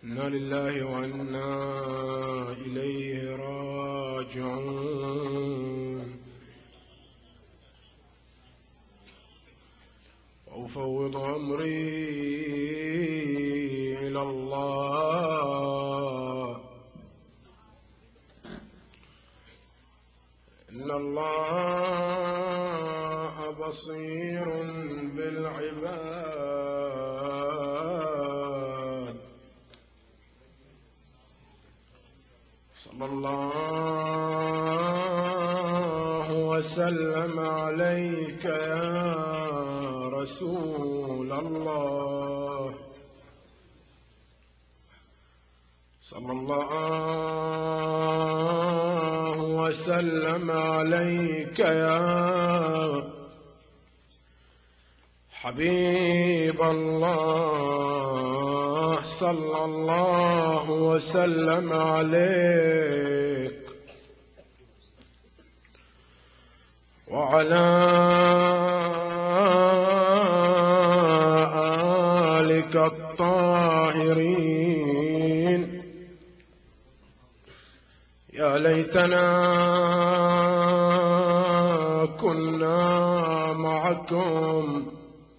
إنا لله وإنا إليه راجعون. وأفوض أمري إلى الله، إن الله بصير بالعباد. صلى الله وسلم عليك يا رسول الله، صلى الله وسلم عليك يا حبيب الله، صلى الله وسلم عليك وعلى آلك الطاهرين. يا ليتنا كنا معكم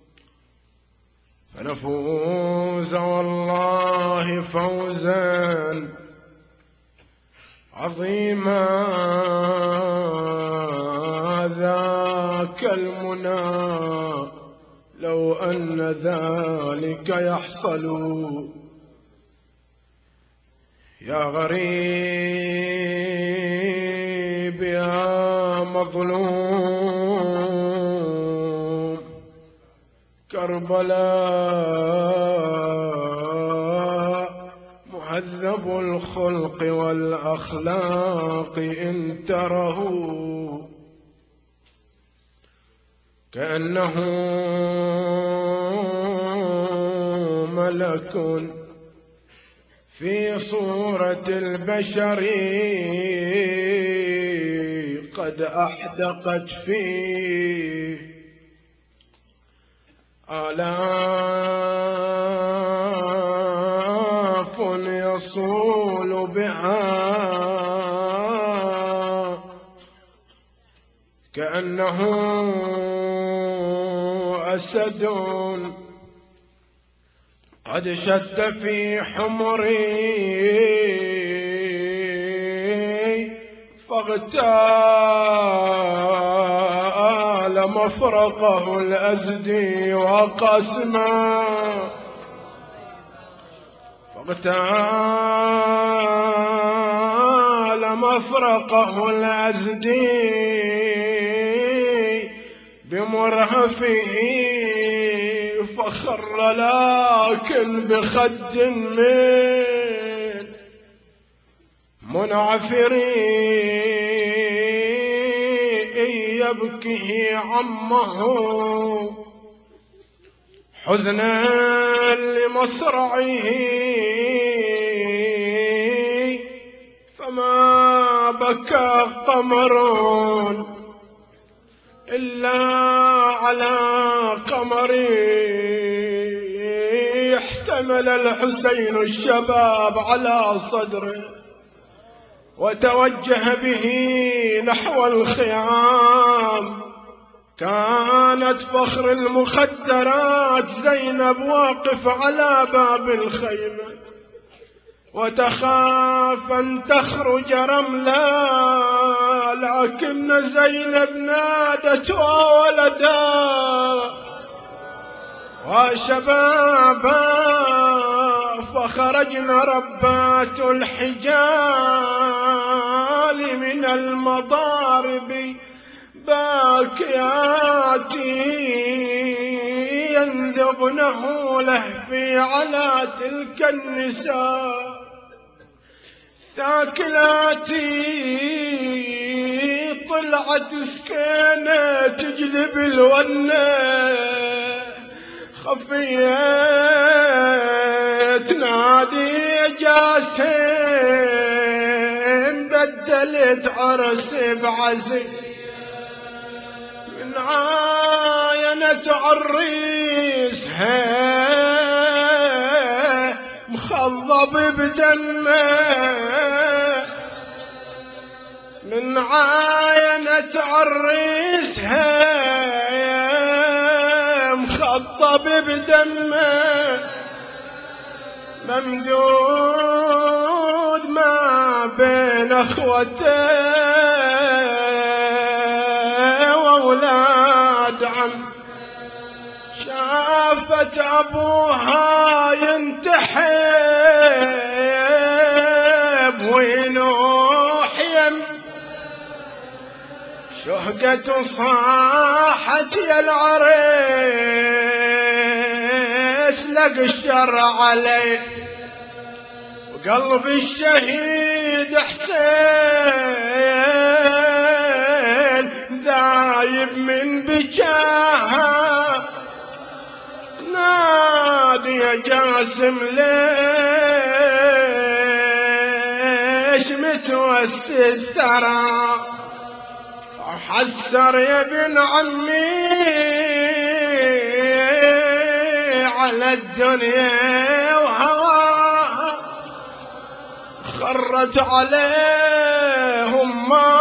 فنفوز والله فوزا عظيما. ذاك المنى لو أن ذلك يحصل. يا غريب يا مظلوم كربلاء مهذب الخلق والأخلاق إن تره كأنه ملك في صورة البشر قد أحدقت فيه آلاف يصول بها كأنه أسد قد شد في حمري فاغتال مفرقه الأزدي وقسما، فاغتال مفرقه الأزدي بمرهفه فخر لكن بخد من منعفري يبكي عمه حزنا لمصرعه فما بكى قمر إلا على قمري احتمل الحسين الشباب على صدره وتوجه به نحو الخيام. كانت فخر المخدرات زينب واقف على باب الخيمة وتخاف أن تخرج رملا، لكن زينب نادت وولدا وشبابا فخرجن ربات الحجال من المضارب باكيات ينذبنه لهفي على تلك النساء ثاكلاتي. طلعت سكينة تجلب الونة خفية تنادي جاسم بدلت عرس بعزي من عاينة عريسها مخضب بدمه من عاينة عريسها مخضب بدمه ممدود ما بين اخوته واولاد عم شافت ابوها ينتحب وينوح يم شهقة صاحت يا العريس لق الشر علي وقلب الشهيد حسين ذايب من بجاها نادي يا جاسم ليش متوسد ترى حسر يا ابن عمي على الدنيا وهواها خرت عليهم ما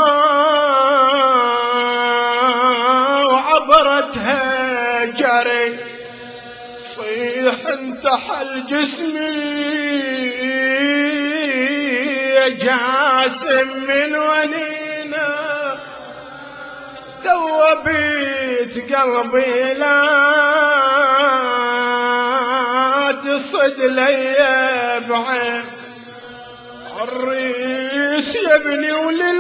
وعبرتها جري صيح انتحل جسمي يا جاسم من ونينا ذوبت قلبي لا تصد لي بعين عريس يا ابني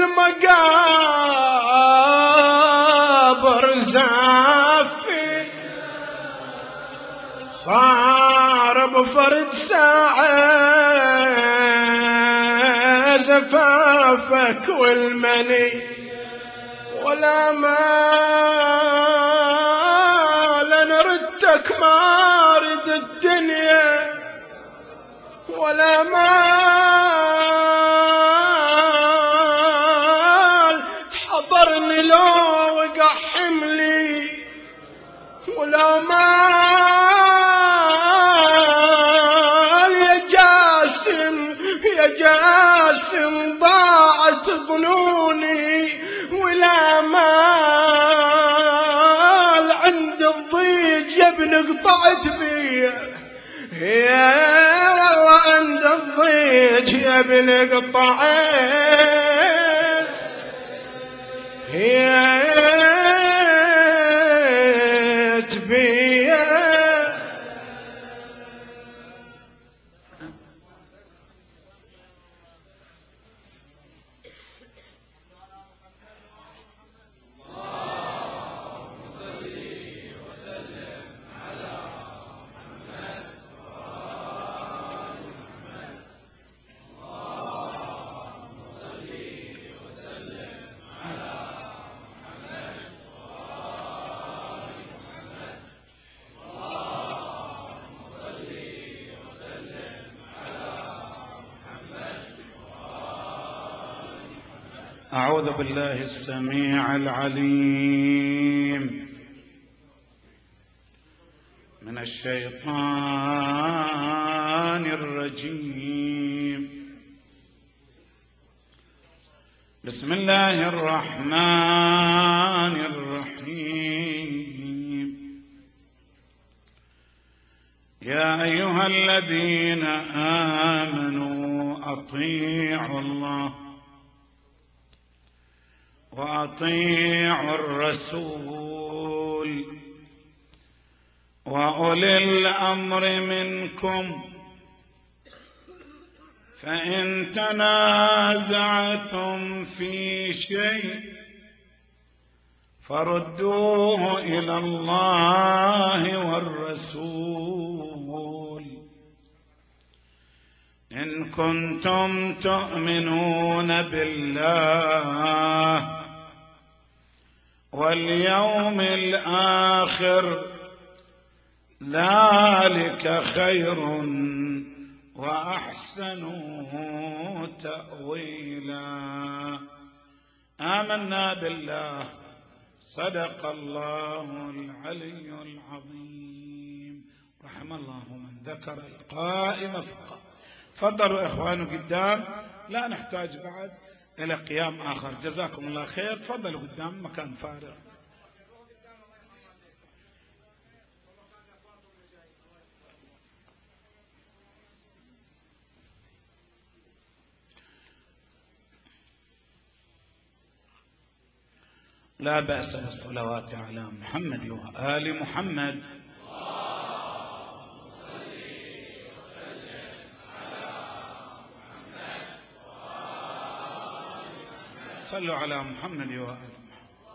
وللمقابر زافي صار بفرد ساعة زفافك والمني ولا مال انا ردك ما رد الدنيا ولا مال تحضرني لو وقع حملي ولا مال يا جاسم ضاعت ظنوني ولا مال عند الضيق يا ابن قطعت بيه يا والله عند الضيق يا ابن قطعت يا بيه أعوذ بالله السميع العليم من الشيطان الرجيم. بسم الله الرحمن الرحيم. يا أيها الذين آمنوا أطيعوا الله وأطيعوا الرسول وأولي الأمر منكم فإن تنازعتم في شيء فردوه إلى الله والرسول إن كنتم تؤمنون بالله واليوم الآخر ذلك خير وأحسن تأويلا. آمنا بالله. صدق الله العلي العظيم. رحم الله من ذكر القائم فقط تفضلوا إخوانه قدام، لا نحتاج بعد إلى قيام آخر. جزاكم الله خير. تفضلوا قدام، مكان فارغ. لا بأس بالصلوات على محمد وآل محمد. صلوا على محمد وآل محمد.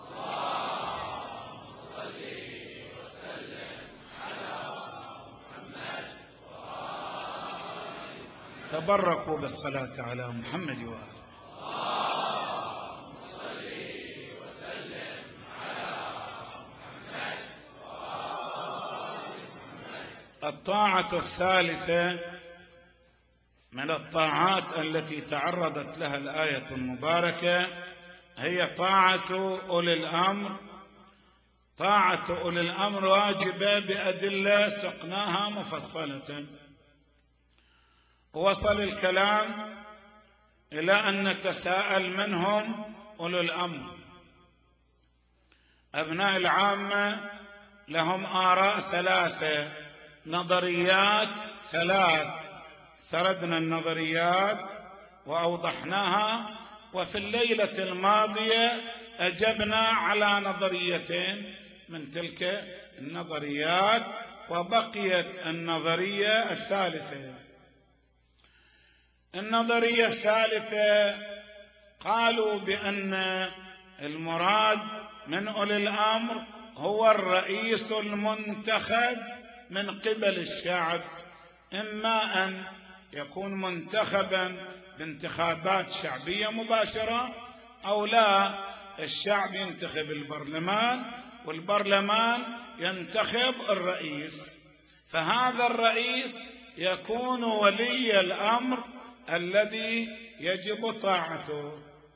تبركوا بالصلاة على محمد وآل. الطاعة الثالثة من الطاعات التي تعرضت لها الآية المباركة هي طاعة أولي الأمر. طاعة أولي الأمر واجبة بأدلة سقناها مفصلة. وصل الكلام إلى أن نتساءل منهم أولو الأمر. أبناء العامة لهم آراء ثلاثة، نظريات ثلاث. سردنا النظريات وأوضحناها، وفي الليلة الماضية أجبنا على نظريتين من تلك النظريات، وبقيت النظرية الثالثة. النظرية الثالثة قالوا بأن المراد من أولي الأمر هو الرئيس المنتخب من قبل الشعب، إما أن يكون منتخبا بانتخابات شعبية مباشرة، أو لا، الشعب ينتخب البرلمان والبرلمان ينتخب الرئيس، فهذا الرئيس يكون ولي الأمر الذي يجب طاعته.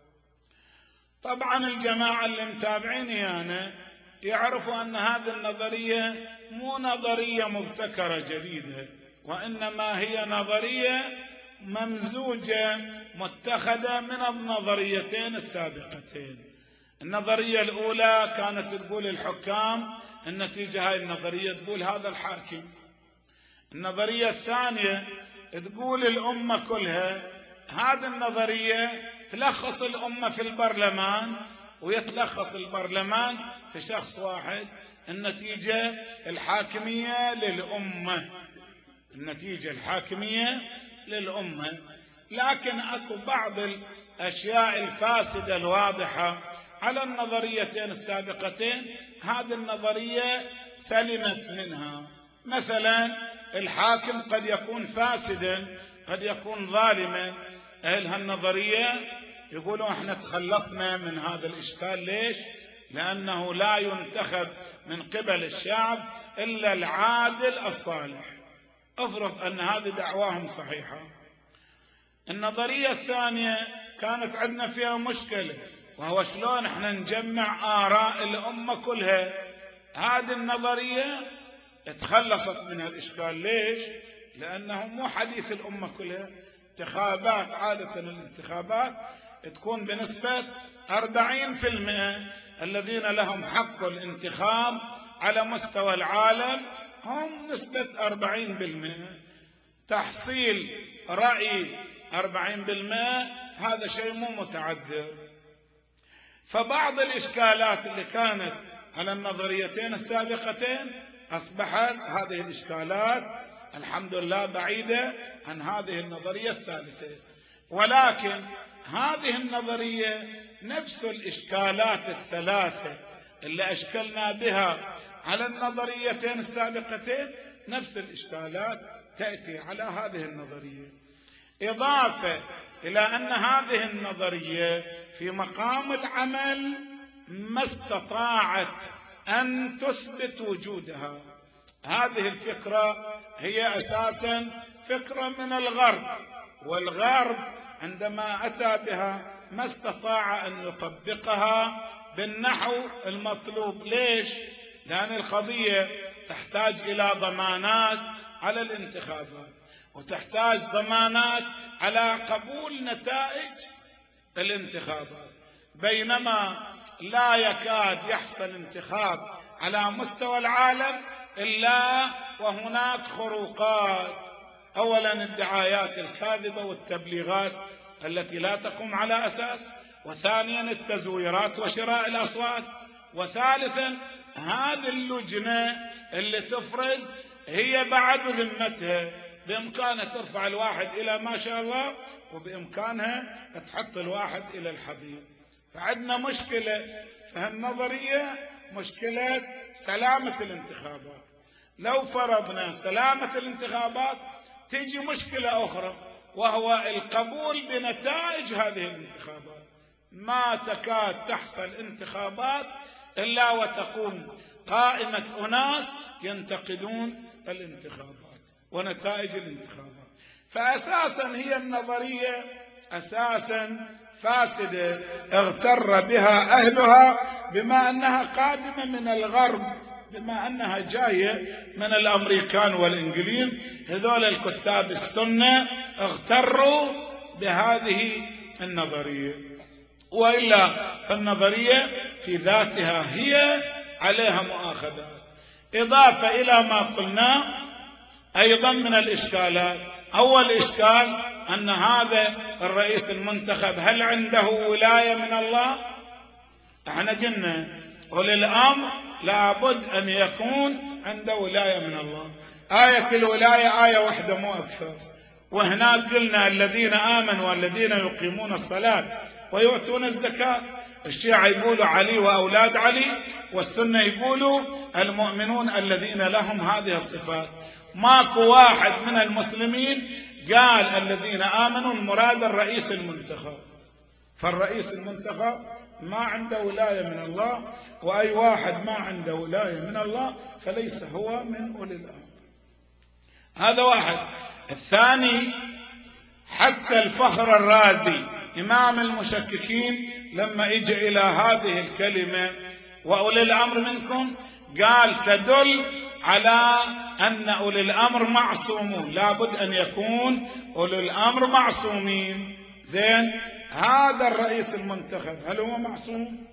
طبعا الجماعة اللي متابعيني أنا يعرفوا أن هذه النظرية مو نظرية مبتكرة جديدة، وإنما هي نظرية ممزوجة متخذة من النظريتين السابقتين. النظرية الأولى كانت تقول الحكام، النتيجة هاي النظرية تقول هذا الحاكم. النظرية الثانية تقول الأمة كلها. هذه النظرية تلخص الأمة في البرلمان، ويتلخص البرلمان في شخص واحد. النتيجة الحاكمية للأمة، النتيجة الحاكمية للأمة. لكن أكو بعض الأشياء الفاسدة الواضحة على النظريتين السابقتين، هذه النظرية سلمت منها. مثلا الحاكم قد يكون فاسدا، قد يكون ظالما. أهل هالنظرية يقولوا احنا تخلصنا من هذا الإشكال. ليش؟ لأنه لا ينتخب من قبل الشعب إلا العادل الصالح. افرض أن هذه دعواهم صحيحة. النظرية الثانية كانت عندنا فيها مشكلة، وهو شلون احنا نجمع آراء الأمة كلها. هذه النظرية تخلصت من الإشكال. ليش؟ لأنه مو حديث الأمة كلها. انتخابات، عادة الانتخابات تكون بنسبة 40%. الذين لهم حق الانتخاب على مستوى العالم هم نسبة 40%. تحصيل رأي 40% هذا شيء مو متعذر. فبعض الإشكالات اللي كانت على النظريتين السابقتين أصبحت هذه الإشكالات الحمد لله بعيدة عن هذه النظرية الثالثة. ولكن هذه النظرية نفس الإشكالات الثلاثة اللي أشكلنا بها على النظريتين السابقتين، نفس الإشكالات تأتي على هذه النظرية. إضافة إلى أن هذه النظرية في مقام العمل ما استطاعت أن تثبت وجودها. هذه الفكرة هي أساسا فكرة من الغرب، والغرب عندما أتى بها ما استطاع أن يطبقها بالنحو المطلوب. ليش؟ لأن القضية تحتاج إلى ضمانات على الانتخابات، وتحتاج ضمانات على قبول نتائج الانتخابات، بينما لا يكاد يحصل انتخاب على مستوى العالم إلا وهناك خروقات. أولا الدعايات الكاذبة والتبليغات التي لا تقوم على أساس، وثانيا التزويرات وشراء الأصوات، وثالثا هذه اللجنة اللي تفرز هي بعد ذمتها بإمكانها ترفع الواحد إلى ما شاء الله، وبإمكانها تحط الواحد إلى الحضيض. فعندنا مشكلة في هالنظرية، مشكلة سلامة الانتخابات. لو فرضنا سلامة الانتخابات تيجي مشكلة أخرى، وهو القبول بنتائج هذه الانتخابات. ما تكاد تحصل انتخابات إلا وتقوم قائمة أناس ينتقدون الانتخابات ونتائج الانتخابات. فأساسا هي النظرية أساسا فاسدة، اغتر بها أهلها بما أنها قادمة من الغرب، بما أنها جاية من الأمريكان والإنجليز. هذول الكتاب السنة اغتروا بهذه النظرية، وإلا فالنظرية في ذاتها هي عليها مؤاخذات. إضافة إلى ما قلنا أيضا من الإشكالات، أول إشكال أن هذا الرئيس المنتخب هل عنده ولاية من الله؟ احنا قلنا أولي الأمر لابد أن يكون عنده ولاية من الله. آية الولاية آية واحدة مو أكثر. وهناك قلنا الذين آمنوا والذين يقيمون الصلاة ويؤتون الزكاة. الشيعة يقولوا علي وأولاد علي، والسنة يقولوا المؤمنون الذين لهم هذه الصفات. ماكو واحد من المسلمين قال الذين آمنوا المراد الرئيس المنتخب. فالرئيس المنتخب ما عنده ولاية من الله، وأي واحد ما عنده ولاية من الله فليس هو من أولي الأمر. هذا واحد. الثاني، حتى الفخر الرازي إمام المشككين لما اجى إلى هذه الكلمة وأولي الأمر منكم قال تدل على أن أولي الأمر معصومون، لابد أن يكون أولي الأمر معصومين. زين، هذا الرئيس المنتخب هل هو معصوم؟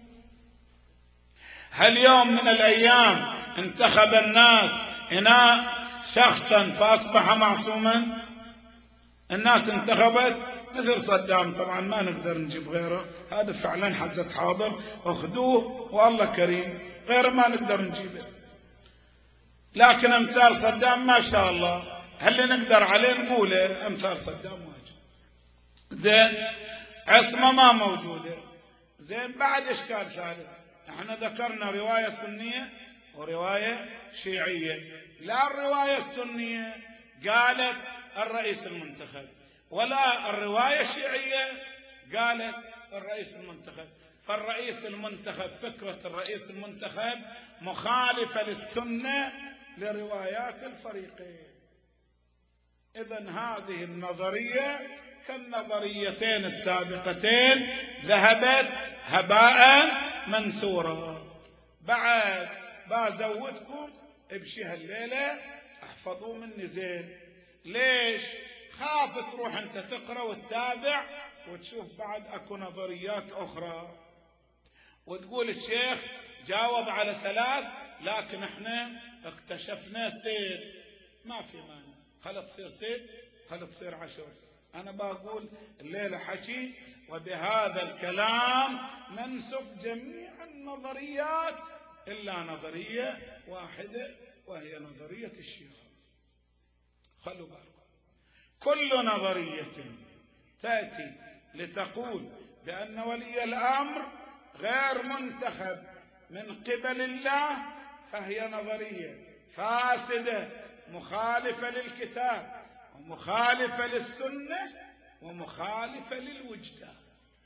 هل يوم من الأيام انتخب الناس هنا شخصا فأصبح معصوما؟ الناس انتخبت مثل صدام، طبعا ما نقدر نجيب غيره، هذا فعلا حزة حاضر اخذوه والله كريم، غيره ما نقدر نجيبه. لكن امثال صدام ما شاء الله هل نقدر عليه نقوله امثال صدام واجد. زين، عصمة ما موجودة. زين، بعد اشكال ثالث، احنا ذكرنا رواية سنية ورواية شيعية. لا الرواية السنية قالت الرئيس المنتخب، ولا الرواية الشيعية قالت الرئيس المنتخب. فالرئيس المنتخب، فكرة الرئيس المنتخب مخالفة للسنة لروايات الفريقين. إذن هذه النظرية كالنظريتين السابقتين ذهبت هباء منثورا. بعد بزودكم بشي هالليلة احفظوا مني زين. ليش؟ خاف تروح انت تقرأ وتتابع وتشوف بعد اكو نظريات اخرى وتقول الشيخ جاوب على 3 لكن احنا اكتشفنا سيد. ما في مانع، خلت تصير سيد، خلت تصير 10. انا بقول الليلة حكي، وبهذا الكلام ننسف جميع النظريات الا نظرية واحدة وهي نظرية الشيعة. خلوا بالكم، كل نظرية تأتي لتقول بأن ولي الأمر غير منتخب من قبل الله فهي نظرية فاسدة مخالفة للكتاب ومخالفة للسنة ومخالفة للوجدان.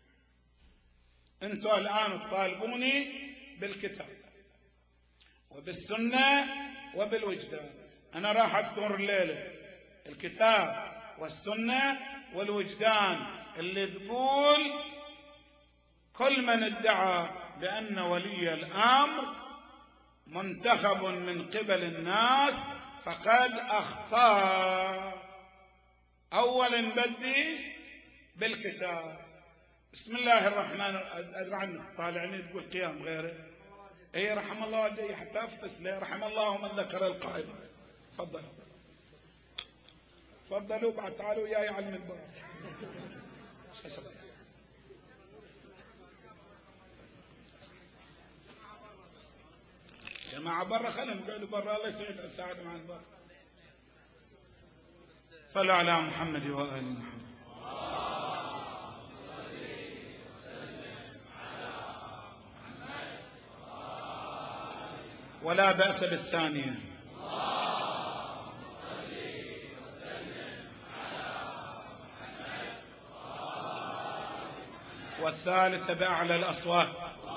انتم الآن تطالبوني بالكتاب وبالسنة وبالوجدان. أنا راح أذكر الليلة الكتاب والسنة والوجدان اللي تقول كل من ادعى بأن ولي الأمر منتخب من قبل الناس فقد أخطأ. أولا بدي بالكتاب. بسم الله الرحمن أدري عنك طالعني تقول قيام غيره. اي رحم الله والدي حتى أفطس له. رحم الله من ذكر القائم. تفضل تفضلوا بعد تعالوا وياي على المنبر. جماعة برا خلهم يقعدوا برا. الله يساعدهم عن برا. صلوا على محمد وآل محمد. ولا بأس بالثانية. والثالثة بأعلى الأصوات.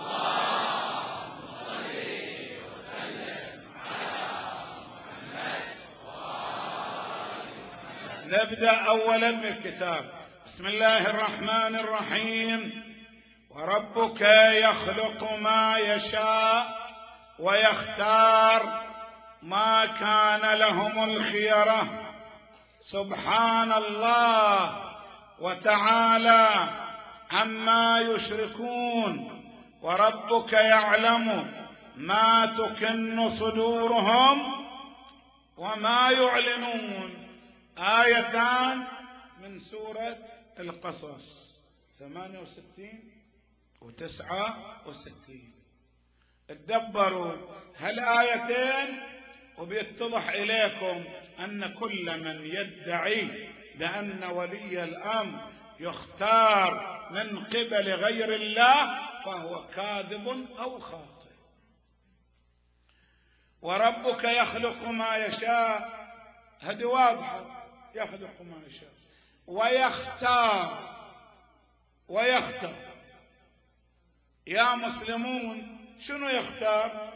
نبدأ أولا بالكتاب. بسم الله الرحمن الرحيم. وربك يخلق ما يشاء ويختار ما كان لهم الخيرة. سبحان الله وتعالى عما يشركون. وربك يعلم ما تكن صدورهم وما يعلنون. آيتان من سورة القصص 68 و69. اتدبروا هالآيتين وبيتضح إليكم أن كل من يدعي بأن ولي الأمر يختار من قبل غير الله فهو كاذب أو خاطئ. وربك يخلق ما يشاء، هذه واضحة، يخلق ما يشاء ويختار. يا مسلمون شنو يختار؟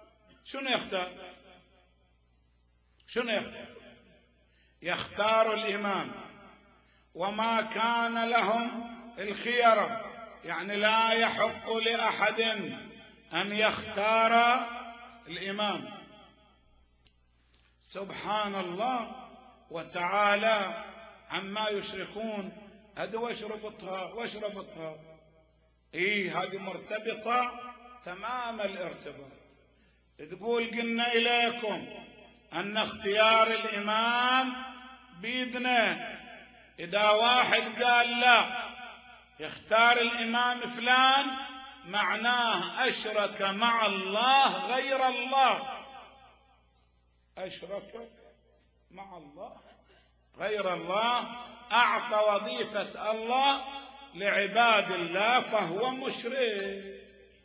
يختار الإمام وما كان لهم الخيرة، يعني لا يحق لأحد أن يختار الإمام. سبحان الله وتعالى عما يشركون. هذا وش ربطها؟ هذه مرتبطة تمام الارتباط. تقول قلنا إليكم أن اختيار الإمام بيدنا. إذا واحد قال لا يختار الإمام فلان معناه أشرك مع الله غير الله. أشرك مع الله غير الله، أعطى وظيفة الله لعباد الله فهو مشرك.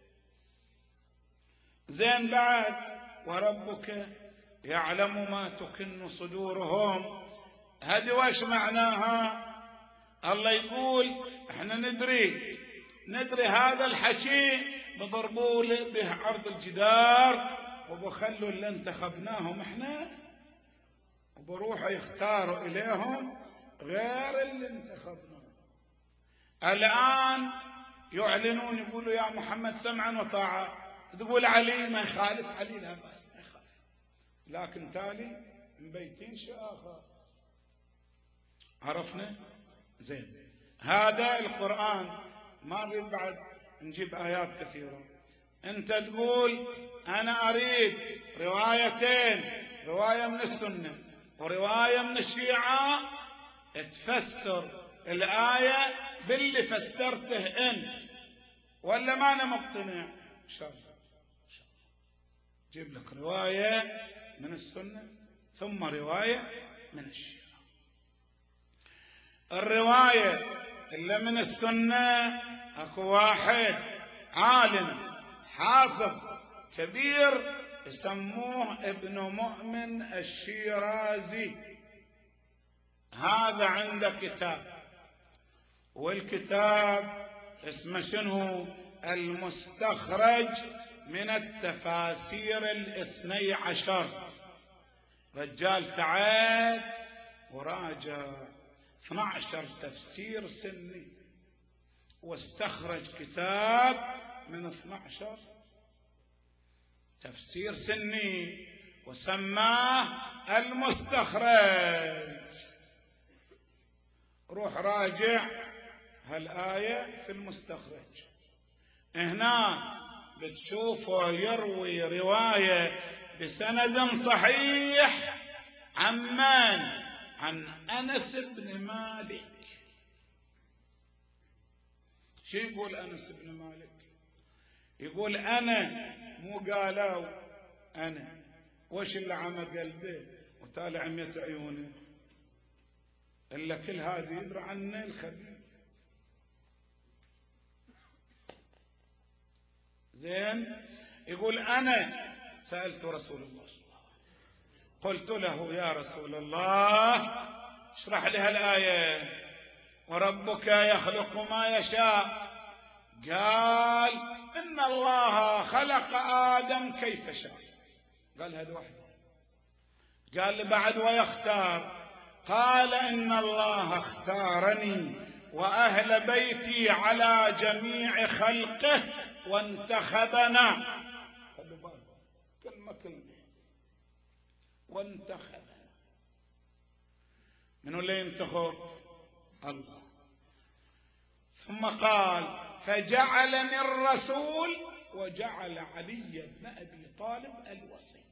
زين بعد وربك يعلم ما تكن صدورهم. هذه وش معناها؟ الله يقول احنا ندري هذا الحكي بضربوا به عرض الجدار وبخلوا اللي انتخبناهم احنا وبروحوا يختاروا اليهم غير اللي انتخبناهم. الآن يعلنون يقولوا يا محمد سمعا وطاعة. تقول علي ما يخالف، علي لا بأس ما يخالف، لكن تالي مبيتين شيء آخر. عرفنا؟ زين. هذا القرآن، ما نريد بعد نجيب آيات كثيرة. أنت تقول أنا أريد روايتين، رواية من السنة ورواية من الشيعة، تفسر الآية باللي فسرته أنت، ولا ما أنا مقتنع؟ إن شاء الله جيب لك رواية من السنة ثم رواية من الشيعة. الرواية اللي من السنة اكو واحد عالم حافظ كبير يسموه ابن مؤمن الشيرازي. هذا عنده كتاب، والكتاب اسمه شنو؟ المستخرج من التفاسير 12. رجال تعال وراجع 12 تفسير سني واستخرج كتاب من 12 تفسير سني وسماه المستخرج. روح راجع هالآية في المستخرج، هنا بتشوفه يروي رواية بسند صحيح عن من؟ عن أنس بن مالك. شو يقول أنس بن مالك؟ يقول أنا، مو قالوا أنا، وش اللي عمى قلبه وتالي عمية عيونه إلا كل هذه يدرى عنه الخبير. زين، يقول أنا سألت رسول الله صلى الله عليه وسلم قلت له يا رسول الله اشرح لي هالآية وربك يخلق ما يشاء. قال إن الله خلق آدم كيف شاء. قال هذا وحده. قال لي بعد ويختار. قال إن الله اختارني وأهل بيتي على جميع خلقه وانتخبنا. خلوا بالكم كلمة كلمة، وانتخبنا. من اللي ينتخب؟ الله. ثم قال فجعلني الرسول وجعل علي بن أبي طالب الوصي.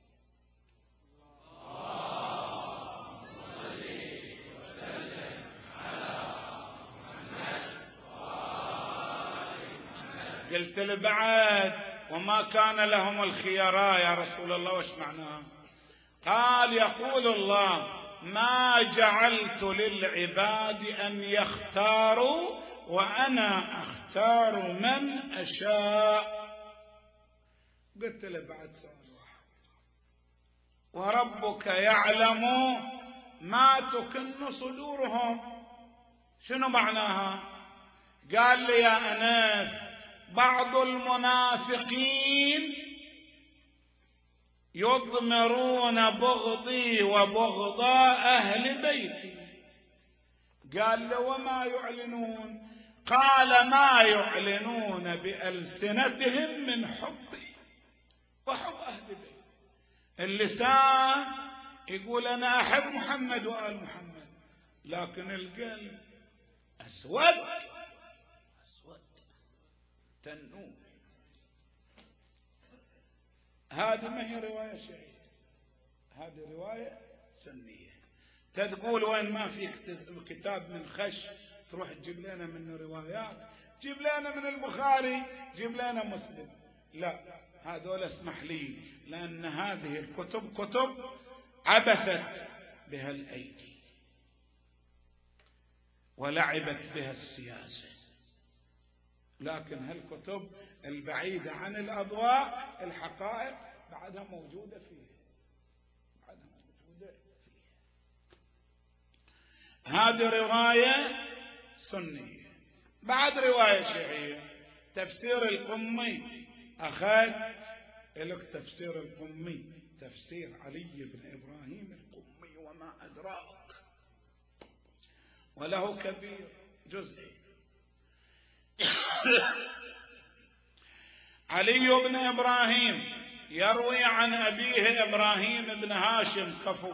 قلت له بعد وما كان لهم الخيراء يا رسول الله وش معناه؟ قال يقول الله ما جعلت للعباد أن يختاروا وأنا أختار من أشاء. قلت له بعد سؤال واحد، وربك يعلم ما تكن صدورهم. شنو معناها؟ قال لي يا أنس بعض المنافقين يضمرون بغضي وبغض أهل بيتي. قال له وما يعلنون؟ قال ما يعلنون بألسنتهم من حبي وحب أهل بيتي. اللسان يقول أنا أحب محمد وآل محمد، لكن القلب أسود تنور. هذه ما هي رواية شيعية، هذه رواية سنية. تقول وين ما في كتاب من خش تروح تجيب لنا منه روايات، جيب لنا من البخاري، جيب لنا مسلم. لا، هذول اسمح لي، لأن هذه الكتب كتب عبثت بها الأيدي ولعبت بها السياسة. لكن هالكتب البعيدة عن الأضواء الحقائق بعدها موجودة فيها، بعدها موجودة فيها. هذه رواية سنية. بعد رواية شيعية تفسير القمي. أخذت لك تفسير القمي، تفسير علي بن إبراهيم القمي وما أدراك، وله كبير جزئي. علي بن إبراهيم يروي عن أبيه إبراهيم بن هاشم كفو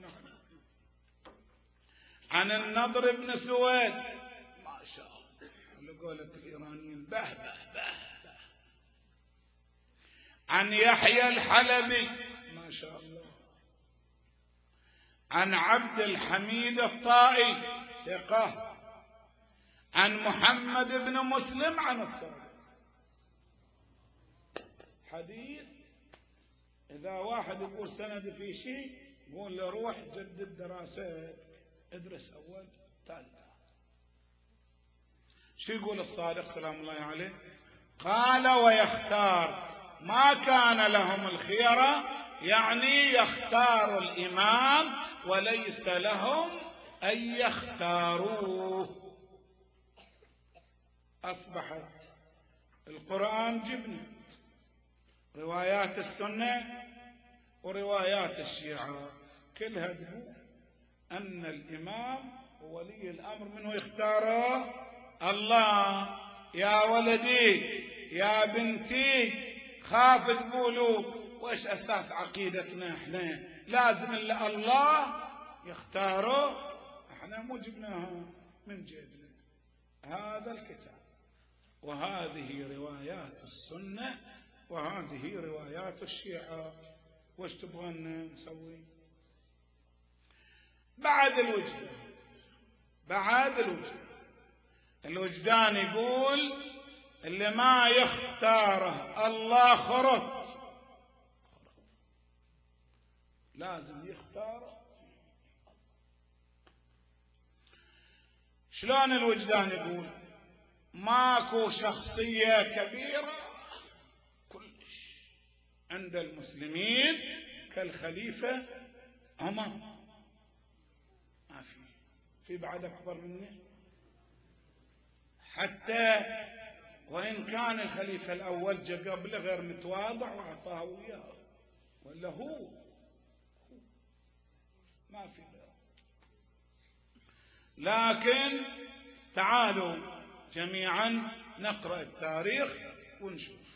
عن النضر بن سويد، ما شاء الله لقولة الإيرانيين به به به به، عن يحيى الحلبي ما شاء الله، عن عبد الحميد الطائي ثقة، عن محمد بن مسلم عن الصادق. حديث إذا واحد يقول سند في شيء يقول له روح جدد دراسات، ادرس أول ثالثة. شو يقول الصادق سلام الله عليه؟ قال ويختار ما كان لهم الخيرة، يعني يختار الإمام وليس لهم أن يختاروه. أصبحت القرآن جبنا روايات السنة وروايات الشيعة كلها تقول أن الإمام وولي الأمر منه يختاره الله. يا ولدي يا بنتي خاف تقولوا وإيش أساس عقيدتنا إحنا لازم إلا الله يختاره، إحنا مو جبناها من جيبنا هذا الكتاب، وهذه روايات السنة وهذه روايات الشيعة. وش تبغون نسوي؟ بعد الوجدان يقول اللي ما يختاره الله خرط، لازم يختاره. شلون الوجدان يقول؟ ماكو شخصية كبيرة كلش عند المسلمين كالخليفة عمر، ما في بعد أكبر منه، حتى وإن كان الخليفة الأول جاء قبله غير متواضع وأعطاه وياه، ولا هو ما في غيره. لكن تعالوا جميعا نقرأ التاريخ ونشوف.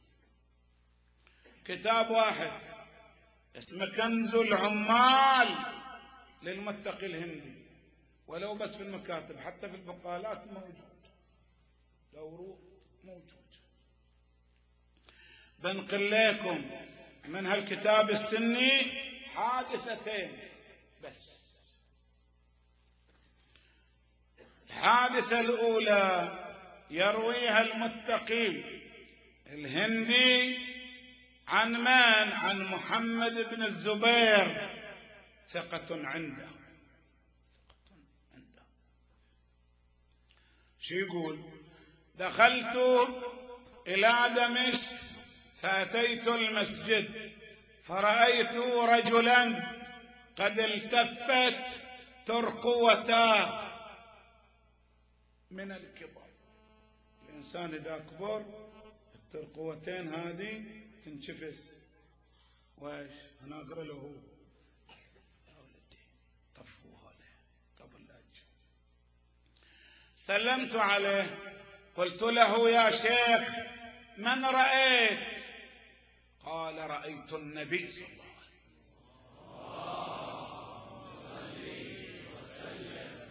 كتاب واحد اسمه كنز العمال للمتقي الهندي، ولو بس في المكاتب، حتى في البقالات موجود، دوروا موجود. بنقل لكم من هالكتاب السني حادثتين بس. الحادثة الأولى يرويها المتقي الهندي عن من؟ عن محمد بن الزبير، ثقة عنده. شو يقول؟ دخلت إلى دمشق فأتيت المسجد فرأيت رجلا قد التفت ترقوتاه من الكبر. الإنسان إذا كبر الترقوتين هذه تنشفس. وايش أنا أقرأ له طفوها له قبل لا أجي. سلمت عليه قلت له يا شيخ من رأيت؟ قال رأيت النبي صلى الله عليه وسلم.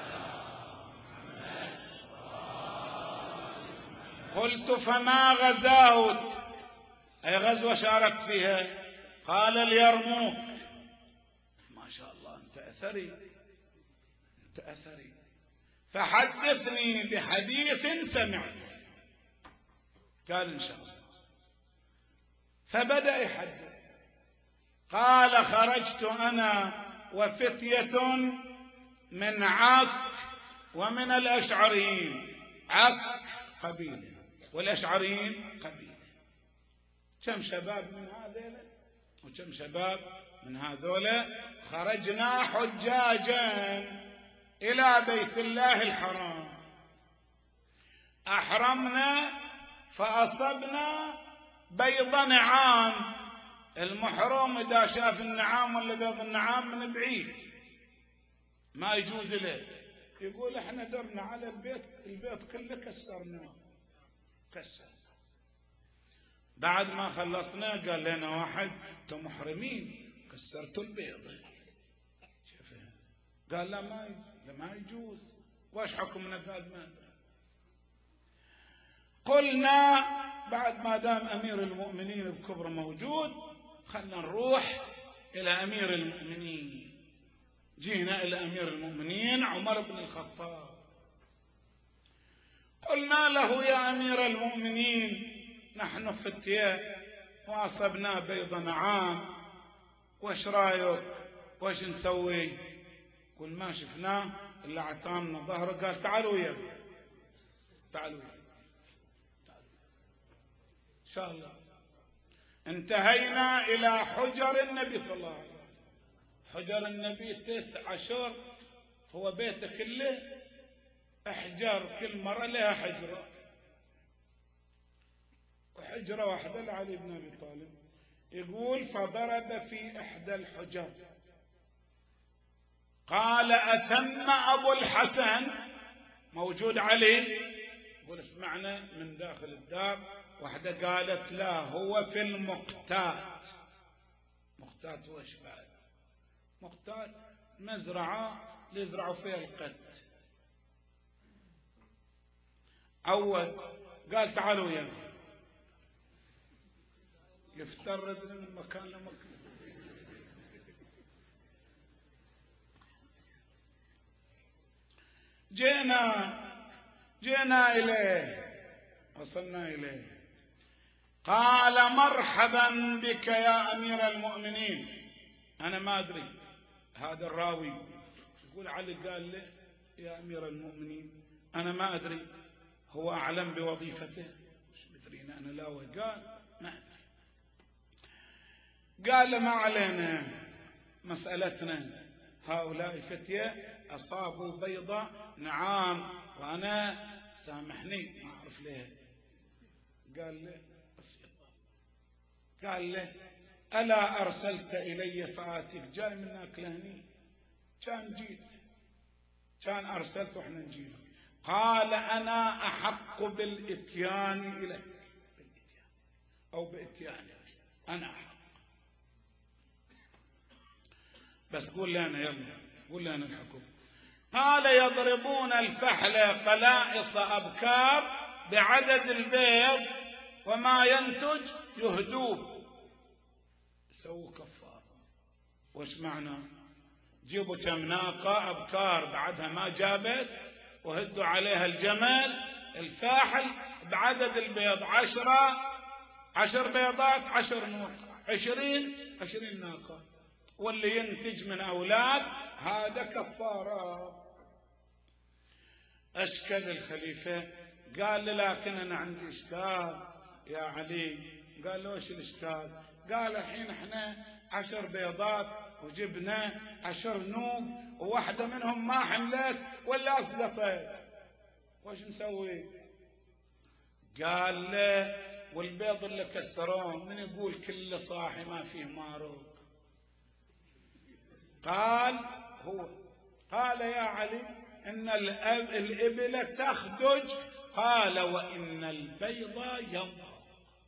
قلت فما غزوت؟ أي غزوة شاركت فيها؟ قال اليرموك. ما شاء الله أنت أثري، أنت أثري، فحدثني بحديث سمعت. قال إن شاء الله. فبدأ يحدث. قال خرجت أنا وفتية من عك ومن الأشعريين. عك قبيلة والأشعريين قبيلة. كم شباب من هذولا وكم شباب من هذولا. خرجنا حجاجا إلى بيت الله الحرام، أحرمنا فأصبنا بيض نعام. المحرم إذا شاف النعام ولا بيض النعام من بعيد ما يجوز له، يقول احنا درنا على البيت كله كسرناه. كسر. بعد ما خلصنا قال لنا واحد انتم محرمين كسرتوا البيض. شوفها. قال لا ما يجوز. وايش حكمنا؟ قال ما أدري. قلنا بعد ما دام أمير المؤمنين الكبرى موجود خلنا نروح إلى أمير المؤمنين. جينا إلى أمير المؤمنين عمر بن الخطاب. قلنا له يا أمير المؤمنين نحن فتية وأصبنا بيض نعام، وش رايك؟ وش نسوي؟ قل ما شفناه إلا عطانا ظهره. قال تعالوا وياي، تعالوا وياي إن شاء الله. انتهينا إلى حجر النبي صلى الله عليه وسلم. حجر النبي 9 أشهر، هو بيته كله أحجار، كل مرة لها حجرة، وحجرة واحدة لعلي بن أبي طالب. يقول فضرب في إحدى الحجر. قال أثم أبو الحسن موجود علي. يقول اسمعنا من داخل الدار. واحدة قالت لا هو في المقتات. مقتات وش بعد؟ مقتات مزرعة اللي يزرعوا فيها القد. عود قال تعالوا ويانا، يفترد من مكان لمكان. جينا إليه، وصلنا إليه. قال مرحبا بك يا أمير المؤمنين. أنا ما أدري، هذا الراوي يقول علي قال له يا أمير المؤمنين، أنا ما أدري، هو أعلم بوظيفته، مش مدرين أنا لا قال ما أدري. قال له ما علينا، مسألتنا هؤلاء فتية أصابوا بيضة، نعم، وأنا سامحني ما أعرف ليه. قال له بسيطة، قال له ألا أرسلت إلي فآتيك؟ جاي منك لهني، كان جيت، كان أرسلت وإحنا نجيلك. قال أنا أحق بالإتيان إليك، بالإتيان أو بإتيانك، أنا أحق. بس قول لنا، يلا قول لنا الحكم. قال يضربون الفحل قلائص أبكار بعدد البيض وما ينتج يهدوه، يسووا كفار. وش معنى؟ جيبوا كم ناقة أبكار بعدها ما جابت، وهدوا عليها الجمل الفاحل بعدد البيض، 10 بيضات 10 نوق، 20 ناقة، واللي ينتج من أولاد هذا كفارة. أشكل الخليفة، قال له لكن أنا عندي إشكال يا علي. قال له وش الإشكال؟ قال الحين احنا 10 بيضات وجبنا 10 نوق، وواحدة منهم ما حملت ولا أسقطت، وش نسوي؟ قال له والبيض اللي كسروه من يقول كل صاحي ما فيه ماروك؟ قال يا علي إن الإبل تخدج، قال وإن البيض ينضغ.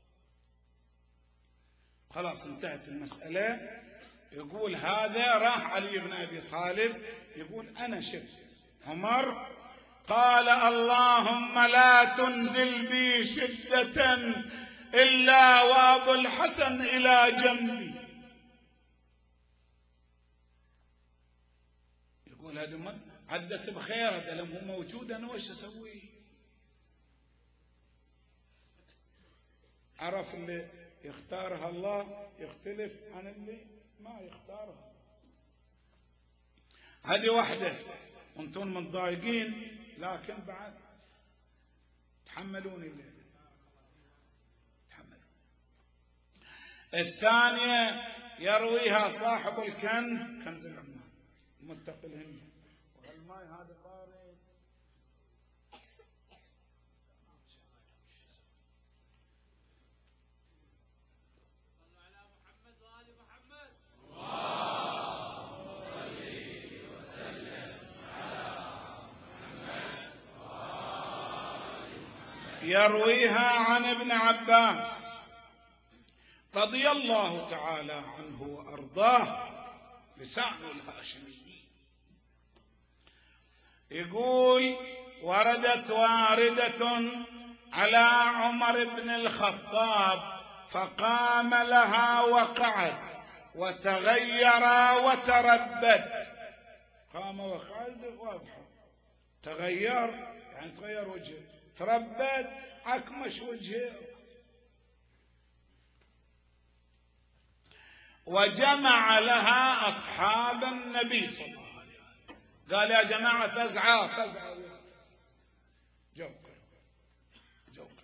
خلاص انتهت المسألة. يقول هذا راح علي بن أبي طالب يقول أنا شفت عمر، قال اللهم لا تنزل بي شدة إلا وأبو الحسن إلى جنبي. يقول هذا عدت بخير، هذا لما هو موجود أنا وش أسوي؟ عرف اللي يختارها الله يختلف عن اللي ما يختارها. هذه واحدة، وانتم متضايقين لكن بعد تحملوني الليلة، تحملون. الثانية يرويها صاحب الكنز، كنز العمان، متقي الهند، والماء هذا بارد. يرويها عن ابن عباس رضي الله تعالى عنه وأرضاه، لسان الهاشمي، يقول وردت واردة على عمر بن الخطاب فقام لها وقعد وتغير وتربد. قام وقعد واضحة، تغير يعني تغير وجهه، تربد أكمش وجهه. وجمع لها أصحاب النبي صلى الله عليه وسلم، قال يا جماعة فزعوا جوكر.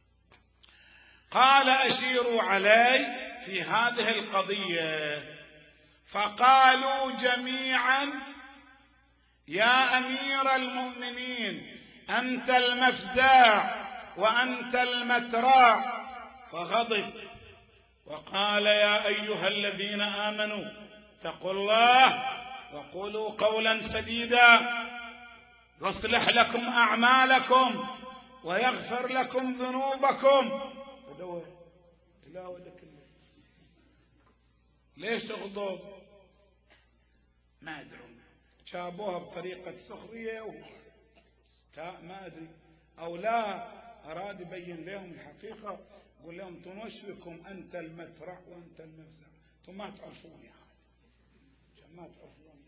قال أشيروا علي في هذه القضية، فقالوا جميعا يا أمير المؤمنين أنت المفزاع وأنت المتراع. فغضب وقال يا أيها الذين آمنوا اتقوا الله وقولوا قولا سديدا يصلح لكم أعمالكم ويغفر لكم ذنوبكم. ليش غضب؟ ما أدري، شابوها بطريقة سخرية ما أدري، أو لا، أراد يبين لهم الحقيقة، يقول لهم تنوش بكم أنت المترع وأنت المفزع، أنتم ما تعرفوني يعني، عشان ما تعرفوني.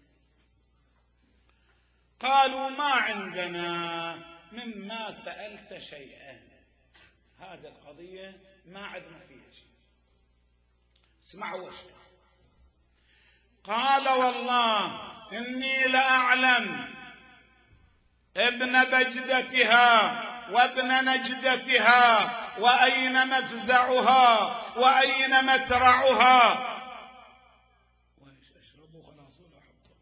قالوا ما عندنا مما سألت شيئا، هذه القضية ما عندنا فيها شيء. اسمعوا وش قال: والله إني لأعلم ابن بجدتها وابن نجدتها وأين مفزعها وأين مترعها. وإيش أشربوا خلاص ولا أحطه.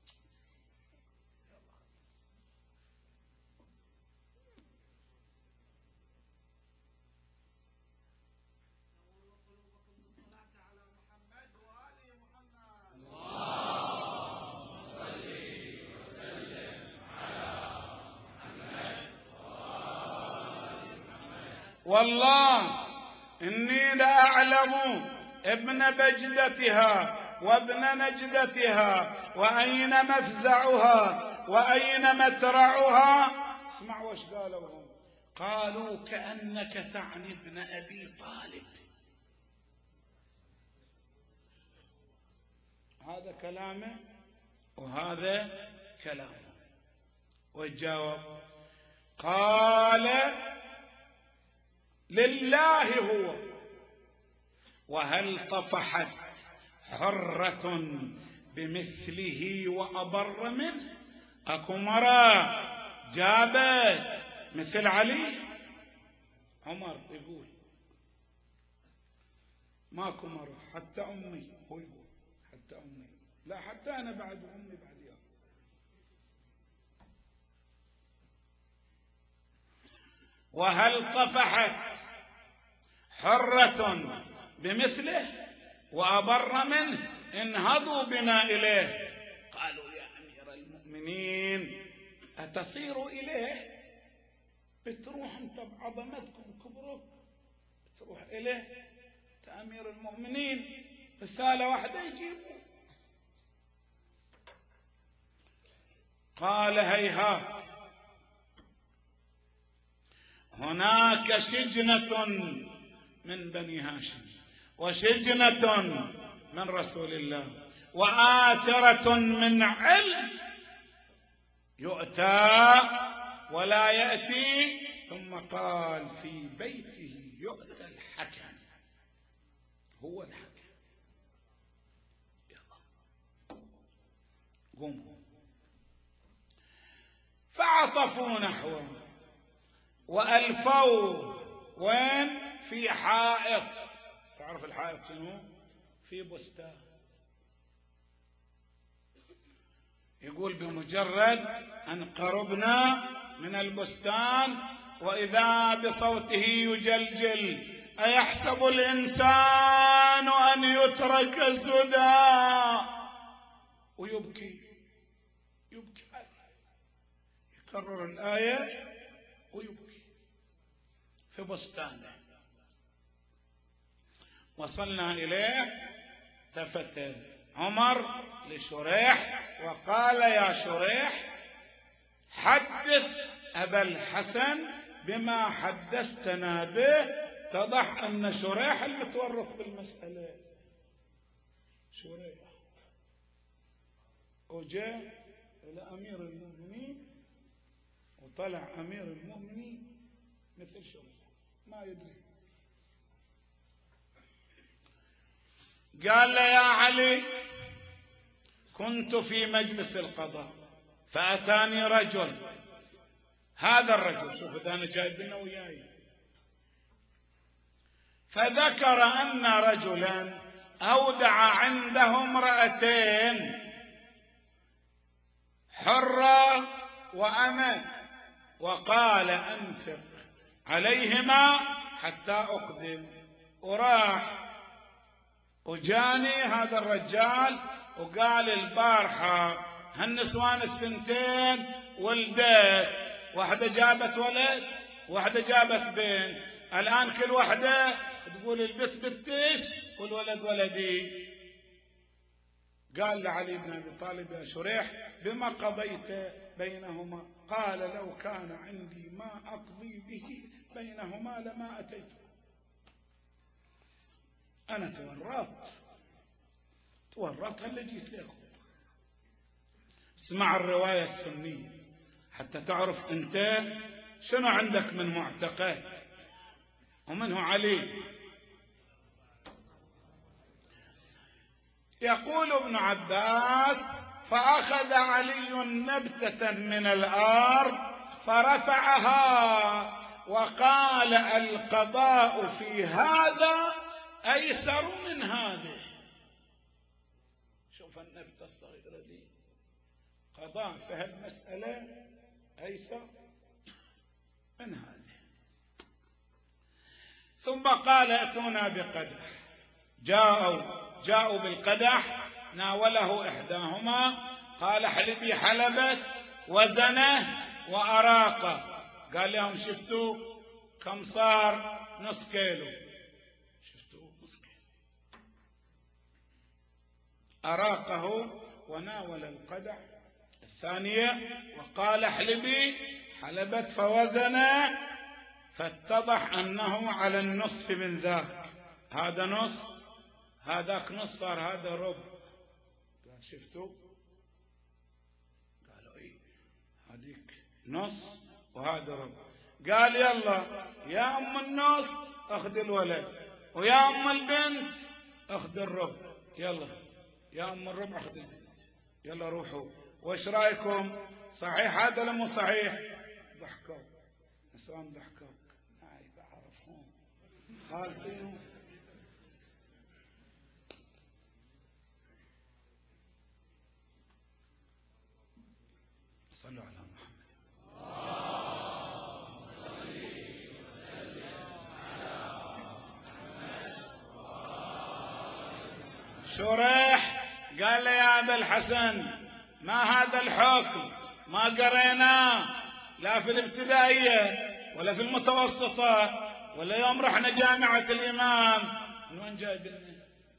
والله إني لأعلم ابن بجدتها وابن نجدتها وأين مفزعها وأين مترعها. اسمع وش قالوا هم. قالوا كأنك تعني ابن أبي طالب. هذا كلامه وهذا كلامه. وجاوب قال: لله هو، وهل طفحت حرة بمثله وأبر منه؟ أكو مرة جابت مثل علي؟ عمر يقول ماكو مرة، حتى أمي، هو يقول حتى أمي، لا حتى أنا بعد أمي بعد يوم. وهل طفحت حرة بمثله وأبر منه؟ انهضوا بنا إليه. قالوا: يا أمير المؤمنين أتصير إليه؟ بتروح أنت بعظمتكم وكبرك بتروح إليه؟ أنت أمير المؤمنين، رسالة واحدة يجيبوا. قال: هيهات، هناك شجنة من بني هاشم وشجنة من رسول الله وآثرة من علم يؤتى ولا يأتي. ثم قال: في بيته يؤتى الحكم، هو الحكم. يلا قوموا. فعطفوا نحوه وألفوا وين؟ في حائط. تعرف الحائط شنو؟ في بستان. يقول: بمجرد أن قربنا من البستان وإذا بصوته يجلجل: أيحسب الإنسان أن يترك سدى؟ ويبكي، يبكي، يكرر الآية ويبكي في بستانه. وصلنا إليه، التفت عمر لشريح وقال: يا شريح، حدث أبا الحسن بما حدثتنا به. اتضح أن شريح المتورط بالمسألة. شريح وجاء إلى أمير المؤمنين، وطلع أمير المؤمنين مثل شريح ما يدري. قال له: يا علي، كنت في مجلس القضاء فأتاني رجل. هذا الرجل، شوف أنا جايب لنا وياي، فذكر أن رجلا أودع عنده امرأتين، حرة وأمة، وقال: أنفق عليهما حتى أقدم. وراح وجاني هذا الرجال وقال: البارحة هالنسوان الثنتين ولدت، واحدة جابت ولد واحدة جابت بنت، الآن كل واحدة تقول البت بنتش والولد ولدي. قال لعلي بن أبي طالب: يا شريح، بما قضيت بينهما؟ قال لو كان عندي ما أقضي به بينهما لما أتيت. أنا تورطت هل جيت لكم. اسمع الرواية السنية حتى تعرف أنت شنو عندك من معتقد ومنه علي. يقول ابن عباس: فأخذ علي نبتة من الأرض فرفعها وقال: القضاء في هذا أيسر من هذه. شوف النبتة الصغيرة دي، قضاء في هالمسألة أيسر من هذه. ثم قال: ائتونا بقدح. جاءوا بالقدح، ناوله إحداهما، قال: احلبي حلبت وزنه وأراقه. قال لهم: شفتوا كم صار؟ نص كيلو. شفتوا نص كيلو. أراقه وناول القدح الثانية وقال: احلبي. حلبت فوزنه، فاتضح أنه على النصف من ذاك. هذا نص، هذاك نص، صار هذا ربع. قال: شفتوا؟ قالوا: اي، هذيك نص وهذا ربع. قال: يلا يا ام النص اخذ الولد، ويا ام البنت اخذ الربع. يلا يا ام الربع اخذ البنت، يلا روحوا. وايش رايكم؟ صحيح هذا ولا مو صحيح؟ ضحكوا نسوان، ضحكوا. نايب اعرفهم خالفينهم. صلوا على محمد. شريح قال له: يا أبا الحسن، ما هذا الحكم؟ ما قريناه لا في الابتدائية ولا في المتوسطة ولا يوم رحنا جامعة الإمام. من وين جايب لنا؟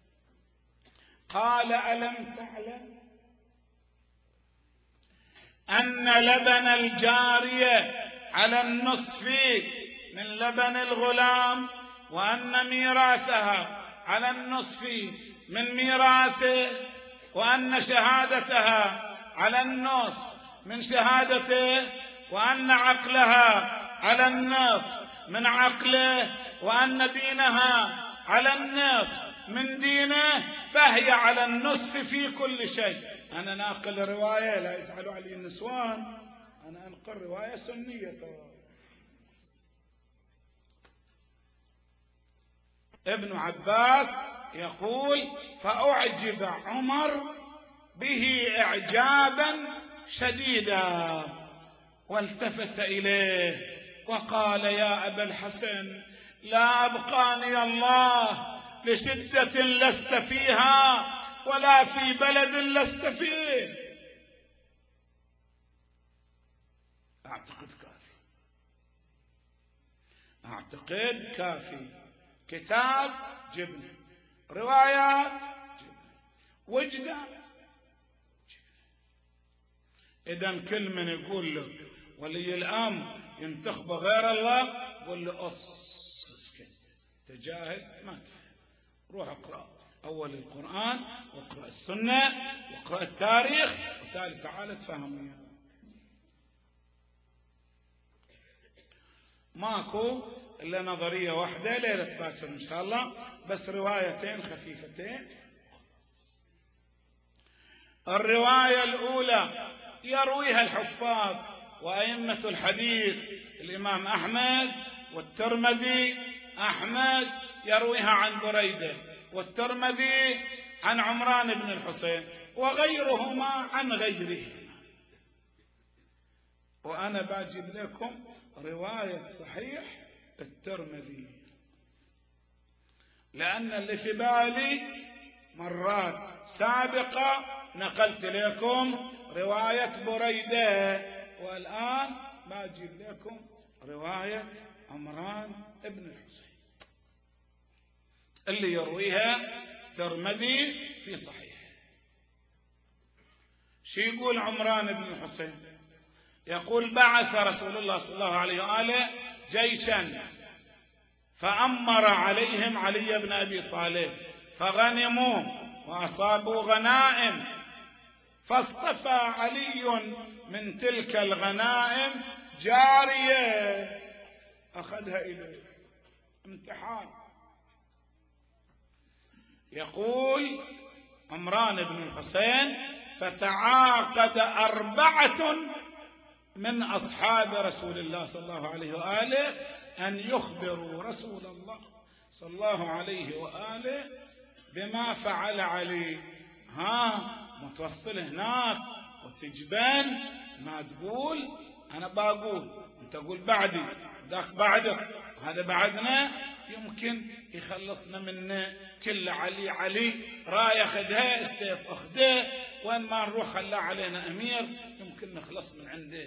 قال: ألم تعلم أن لبن الجارية على النصف من لبن الغلام، وأن ميراثها على النصف من ميراثه، وأن شهادتها على النصف من شهادته، وأن عقلها على النصف من عقله، وأن دينها على النصف من دينه، فهي على النصف في كل شيء. أنا ناقل رواية، لا يزعلوا علي النسوان، أنا أنقل رواية سنية. ابن عباس يقول: فأعجب عمر به إعجابا شديدا، والتفت إليه وقال: يا أبا الحسن، لا أبقاني الله لشدة لست فيها ولا في بلد لست فيه. أعتقد كافي. كتاب جبنا، روايات جبنا، وجدة جبنا. إذن كل من يقول له ولي الأمر ينتخب غير الله، قول له اسكت، تجاهل، ما تفهم. روح اقرأ أول القرآن، واقرأ السنة، واقرأ التاريخ، وتالي تعال تفهم. ماكو إلا نظرية واحدة ليلة باكر إن شاء الله، بس روايتين خفيفتين. الرواية الأولى يرويها الحفاظ وأئمة الحديث، الإمام أحمد والترمذي. أحمد يرويها عن بريدة، والترمذي عن عمران بن الحسين، وغيرهما عن غيرهما. وأنا باجيب لكم رواية صحيح الترمذي، لأن اللي في بالي مرات سابقة نقلت لكم رواية بريدة، والآن باجيب لكم رواية عمران بن الحسين اللي يرويها الترمذي في صحيح. شو يقول عمران بن الحسين؟ يقول بعث رسول الله صلى الله عليه وآله جيشا فأمر عليهم علي بن أبي طالب فغنموا وأصابوا غنائم، فاصطفى علي من تلك الغنائم جارية أخذها إليه امتحان. يقول عمران بن الحسين فتعاقد 4 من أصحاب رسول الله صلى الله عليه وآله أن يخبروا رسول الله صلى الله عليه وآله بما فعل علي. متوصل هناك وتجبن ما تقول أنا بقول، أنت تقول بعدي، ذاك بعدك، هذا بعدنا، يمكن يخلصنا منه كل علي علي راي أخذها، السيف أخذه، وين ما نروح خلاه علينا أمير، يمكن نخلص من عنده.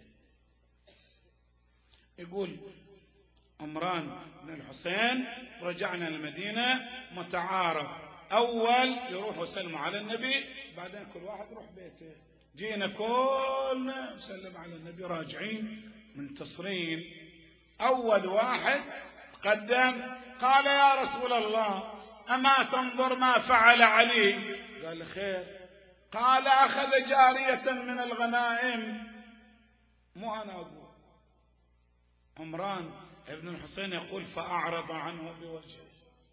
يقول عمران بن الحسين رجعنا المدينة متعارف، أول يروحوا يسلموا على النبي، بعدين كل واحد يروح بيته. جينا كلنا نسلم على النبي راجعين منتصرين. أول واحد قدم قال يا رسول الله أما تنظر ما فعل علي؟ قال خير. قال أخذ جارية من الغنائم. مو أنا أقول، عمران ابن الحسين يقول فأعرض عنه بوجهه،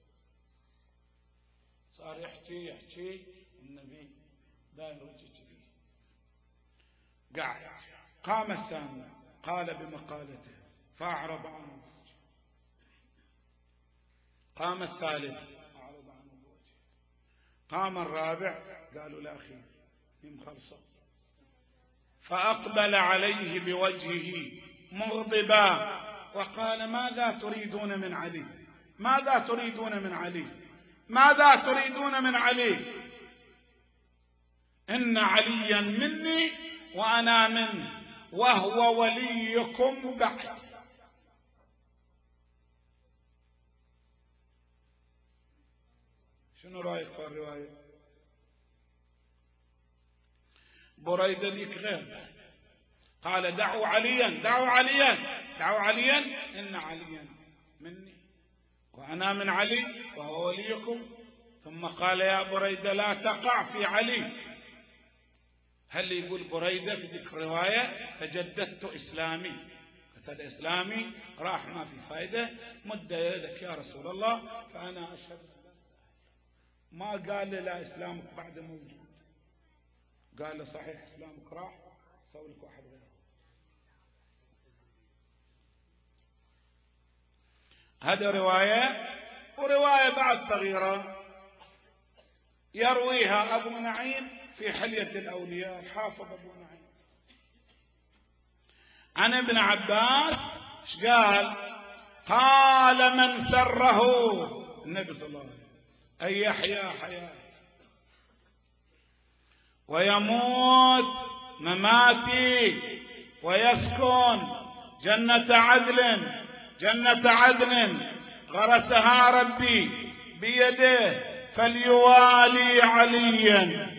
صار يحكي النبي داير وجهه كذي. قعد. قام الثاني قال بمقالته فأعرض عنه بوجهه. قام الثالث أعرض عنه بوجهه. قام الرابع قالوا لا أخي مخلصة، فأقبل عليه بوجهه مغضبا وقال ماذا تريدون من علي؟ ماذا تريدون من علي؟ ماذا تريدون من علي؟ إن عليا مني وأنا منه وهو وليكم بعد. شنو رأيك في الرواية؟ بريدة ليك غير، قال دعوا عليا دعوا عليا دعوا عليا، إن عليا مني وأنا من علي وهو وليكم. ثم قال يا بريدة لا تقع في علي. هل يقول بريدة في ذيك الرواية فجددت إسلامي، قتل إسلامي راح ما في فائدة، مد يدك يا رسول الله فأنا أشهد. ما قال لا إسلامك بعد موجود، قال له صحيح إسلامك راح، سوي لك واحد غيره. هذا رواية. ورواية بعد صغيرة يرويها أبو نعيم في حلية الأولياء، حافظ أبو نعيم عن ابن عباس. ايش قال؟ قال من سره النبي صلى الله عليه وسلم أن يحيا حياة ويموت مماتي ويسكن جنة عدن غرسها ربي بيده فليوالي عليا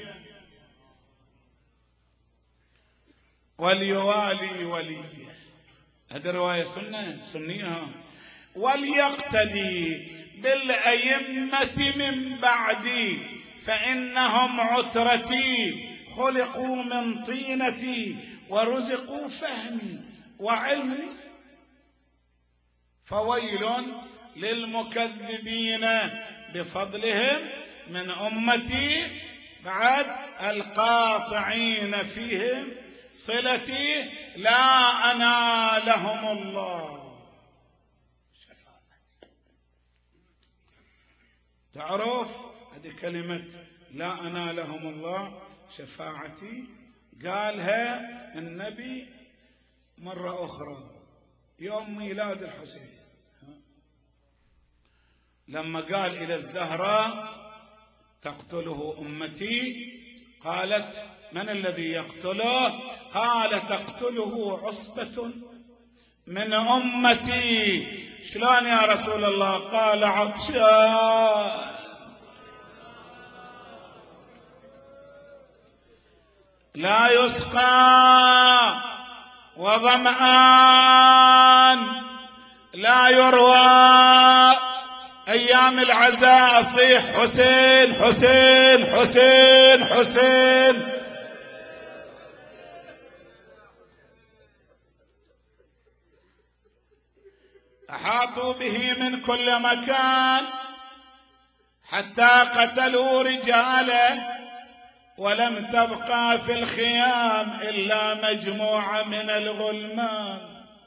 وليوالي وليه. هذه رواية سنية. وليقتدي بالأئمة من بعدي فإنهم عترتي خلقوا من طينتي ورزقوا فهمي وعلمي، فويل للمكذبين بفضلهم من أمتي بعد القاطعين فيهم صلتي لا أنالهم الله. تعرف هذه كلمة لا أنالهم الله شفاعتي، قالها النبي مرة أخرى يوم ميلاد الحسين، لما قال إلى الزهراء تقتله أمتي، قالت من الذي يقتله؟ قال تقتله عصبة من أمتي. شلون يا رسول الله؟ قال عطشان لا يسقى وظمآن لا يروى. أيام العزاء صيح حسين حسين حسين حسين. أحاطوا به من كل مكان حتى قتلوا رجاله، ولم تبقى في الخيام إلا مجموعة من الغلمان.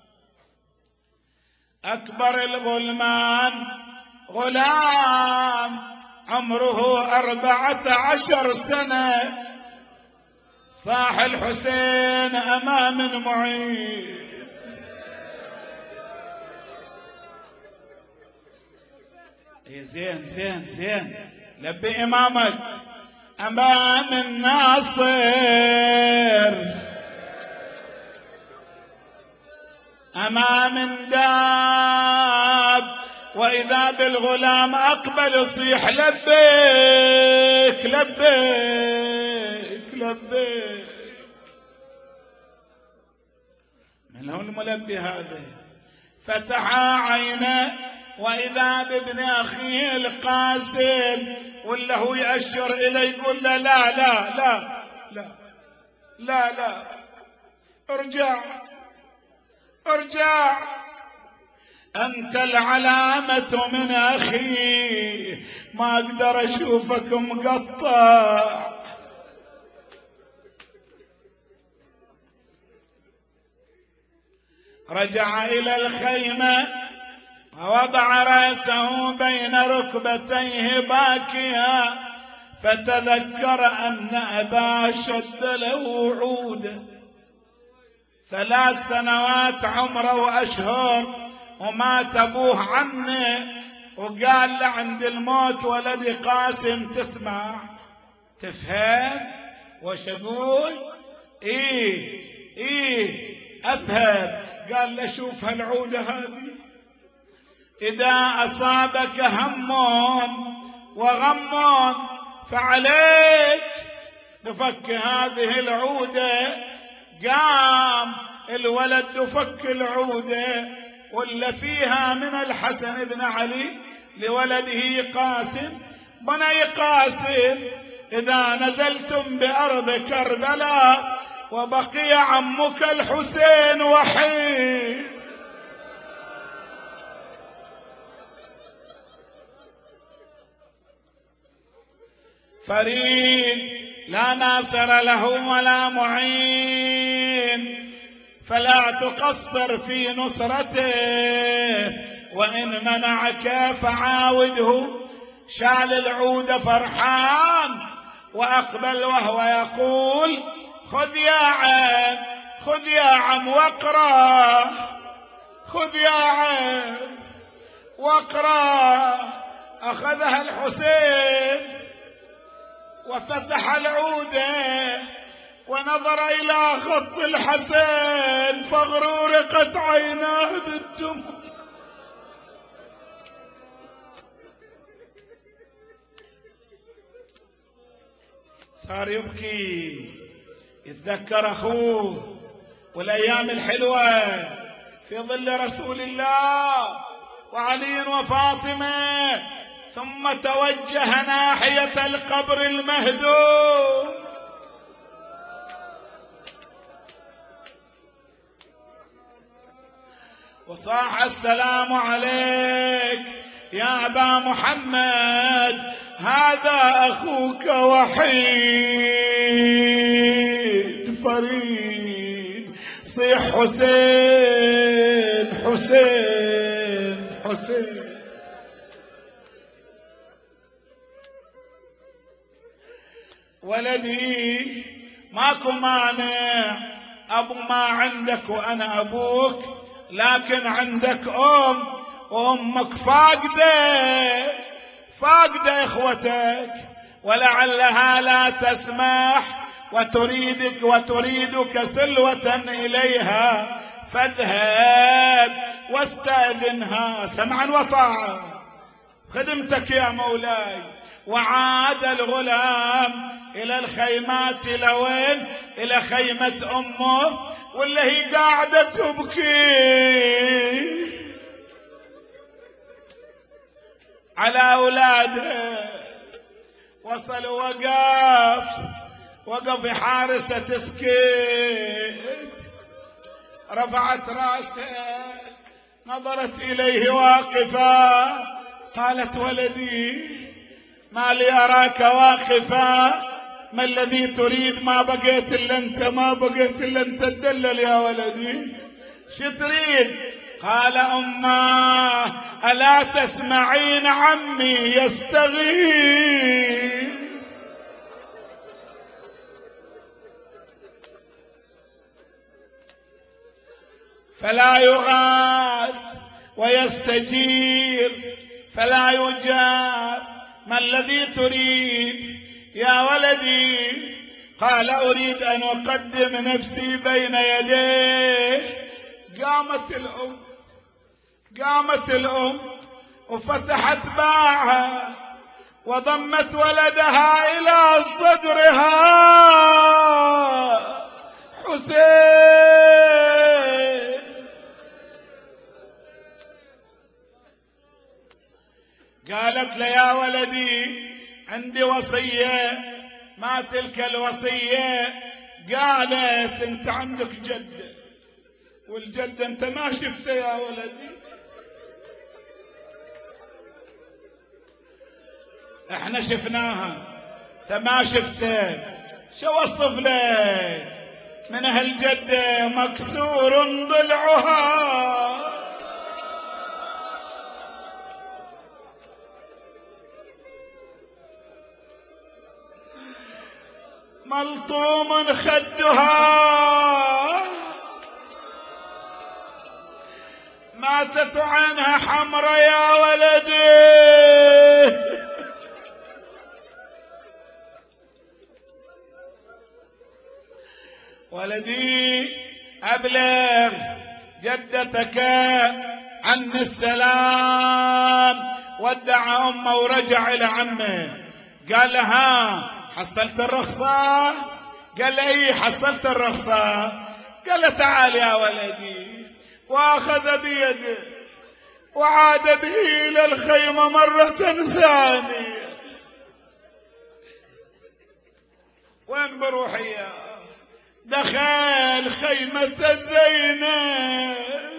أكبر الغلمان غلام عمره 14 سنة، صاح الحسين أمام المعين. زين زين زين، لبي إمامك. أمام الناصر أمام داب، وإذا بالغلام أقبل يصيح لبيك لبيك لبيك. من هو الملبي هذا؟ فتح عينه وإذا بابن أخيه القاسم، ولا هو يأشر إليه يقول له لا لا لا لا لا لا، ارجع ارجع، أنت العلامة من أخي، ما أقدر أشوفك مقطع. رجع إلى الخيمة ووضع رأسه بين ركبتيه باكيا، فتذكر أن أباه شد له عوده 3 سنوات عمره وأشهر، ومات أبوه عنه، وقال له عند الموت ولدي قاسم تسمع تفهم وش أقول؟ إيه أفهم. قال له شوف هالعودة هذه، إذا أصابك هم وغم فعليك بفك هذه العودة. قام الولد بفك العودة، ولا فيها من الحسن بن علي لولده قاسم: بني قاسم، إذا نزلتم بأرض كربلاء وبقي عمك الحسين وحيد، فريد لا ناصر له ولا معين، فلا تقصر في نصرته، وإن منعك فعاوده. شال العود فرحان وأقبل وهو يقول: خذ يا عم، خذ يا عم واقرأ، خذ يا عم واقرأ. أخذها الحسين وفتح العودة ونظر إلى خط الحسن، فاغرورقت عيناه بالدموع. صار يبكي، يتذكر أخوه والأيام الحلوة في ظل رسول الله وعلي وفاطمة، ثم توجه ناحية القبر المهدوم. وصاح: السلام عليك يا أبا محمد، هذا أخوك وحيد فريد. صيح حسين حسين حسين. ولدي ماكو مانع، أبو ما عندك وأنا أبوك، لكن عندك أم، وأمك فاقدة إخوتك، ولعلها لا تسمح وتريدك سلوة إليها، فاذهب واستأذنها سمعا وطاعة، خدمتك يا مولاي. وعاد الغلام إلى الخيمات، لوين؟ إلى خيمة أمه، ولا هي قاعدة تبكي على أولادها. وصل وقف حارسة تسكت، رفعت راسها نظرت إليه واقفا، قالت ولدي ما لي أراك واقفا، ما الذي تريد؟ ما بقيت إلا أنت تدلل يا ولدي، شو تريد؟ قال أما ألا تسمعين عمي يستغيث؟ فلا يغاث ويستجير فلا يجار، ما الذي تريد يا ولدي؟ قال أريد أن أقدم نفسي بين يديه. قامت الأم وفتحت باعها وضمت ولدها إلى صدرها. حسين قالت له يا ولدي عندي وصية. ما تلك الوصية؟ قالت انت عندك جدة، والجدة انت ما شفته يا ولدي. احنا شفناها انت ما شفته. شو وصف لك من هالجدة؟ مكسور ضلعها، ملطوم خدها، ماتت عينها حمرا يا ولدي. ولدي أبلغ جدتك عني السلام. ودع أمه ورجع إلى عمه. قال لها حصلت الرخصة؟ قال لي ايه حصلت الرخصة. قال تعال يا ولدي، واخذ بيده وعاد به الى الخيمة مرة ثانية. وين بروح يا؟ دخل خيمة زينب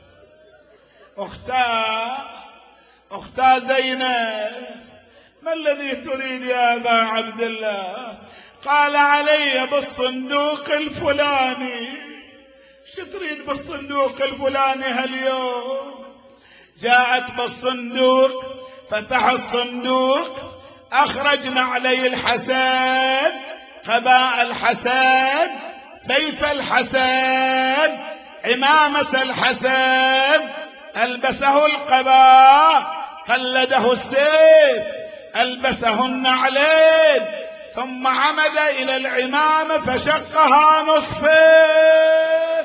اختها زينب. ما الذي تريد يا أبا عبد الله؟ قال علي بالصندوق الفلاني. شو تريد بالصندوق الفلاني هاليوم؟ جاءت بالصندوق، فتح الصندوق، أخرجنا علي الحسن، قباء الحسن، سيف الحسن، عمامة الحسن، ألبسه القباء، قلده السيف، ألبسه النعلين، ثم عمد إلى العمامة فشقها نصفين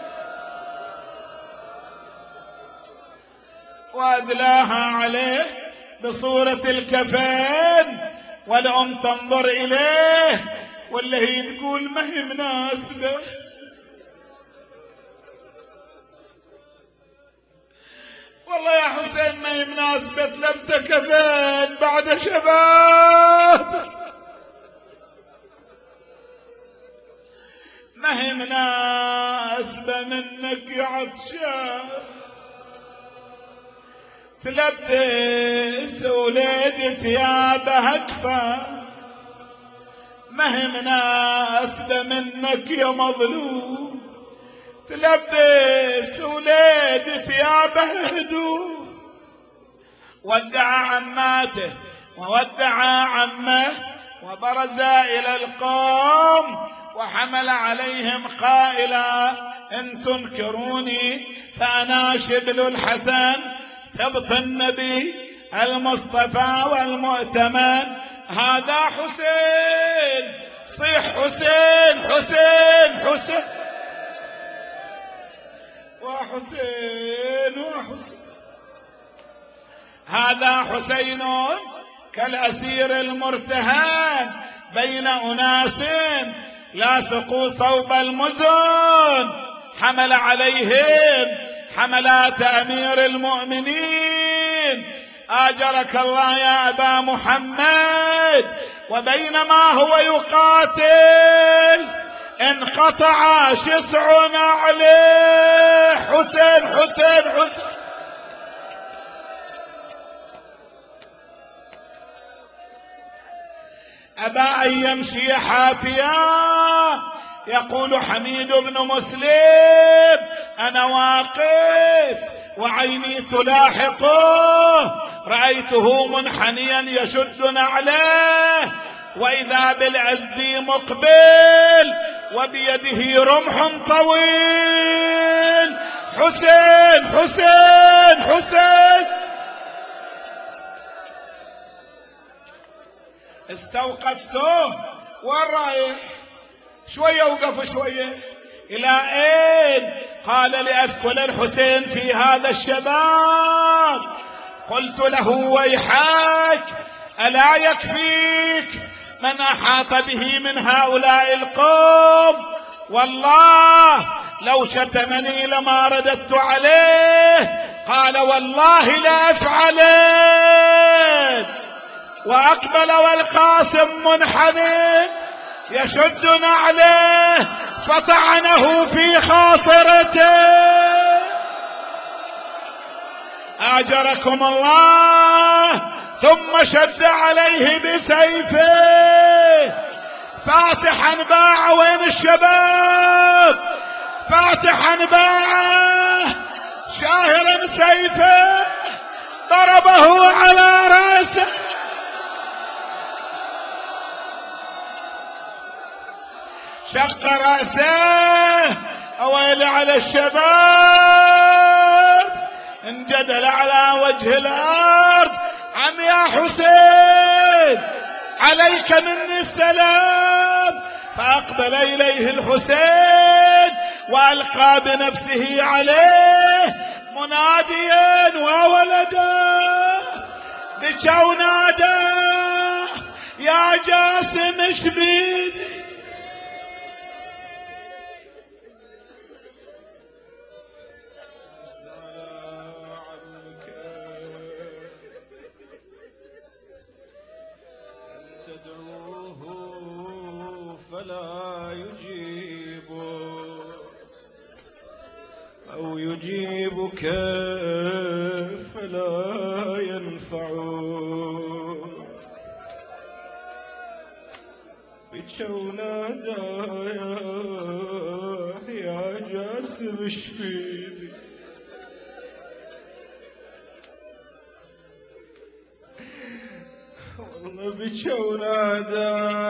وأدلاها عليه بصورة الكفن. والأم تنظر إليه ولا هي تقول ما هي مناسبة. والله يا حسين ما هي مناسبة لبسة كفن بعد شباب، ما هي مناسبة منك يا عطشان تلبس ولاد ثيابها كفا، ما هي مناسبة منك يا مظلوم تلبس ولاد ثيابه هدوم. ودع عماته وودع عمه وبرز إلى القوم وحمل عليهم قائلا إن تنكروني فأنا شبل الحسن سبط النبي المصطفى والمؤتمن. هذا حسين، صيح حسين حسين حسين وحسين وحسين. هذا حسين كالأسير المرتهن بين أناس لاصقوا صوب المزن. حمل عليهم حملات أمير المؤمنين آجرك الله يا أبا محمد. وبينما هو يقاتل انقطع شسع عليه. حسين حسين حسين أبى أن يمشي حافيا. يقول حميد بن مسلم أنا واقف وعيني تلاحقه، رأيته منحنيا يشد نعله، وإذا بالأزدي مقبل وبيده رمح طويل. حسين حسين حسين. استوقفته. وين رايح؟ شوية وقف شوية. إلى أين؟ قال لأثقل الحسين في هذا الشباب. قلت له ويحك، ألا يكفيك من أحاط به من هؤلاء القوم؟ والله لو شتمني لما رددت عليه. قال والله لا أفعلن. وأقبل والقاسم منحني يشد نعله فطعنه في خاصرته. آجركم الله. ثم شد عليه بسيفه. فاتحا باع. وين الشباب؟ فاتحا باع شاهرا سيفه ضربه على رأسه. شق رأسه. أويل على الشباب. انجدل على وجه الأرض. عم يا حسين عليك مني السلام. فأقبل إليه الحسين وألقى بنفسه عليه مناديا وولدا بكى ونادى يا جاسم اشبيدي. فلا يجيب أو يجيبك فلا ينفع. بكى ونادى يا جاسم اشفيني. والله بكى ونادى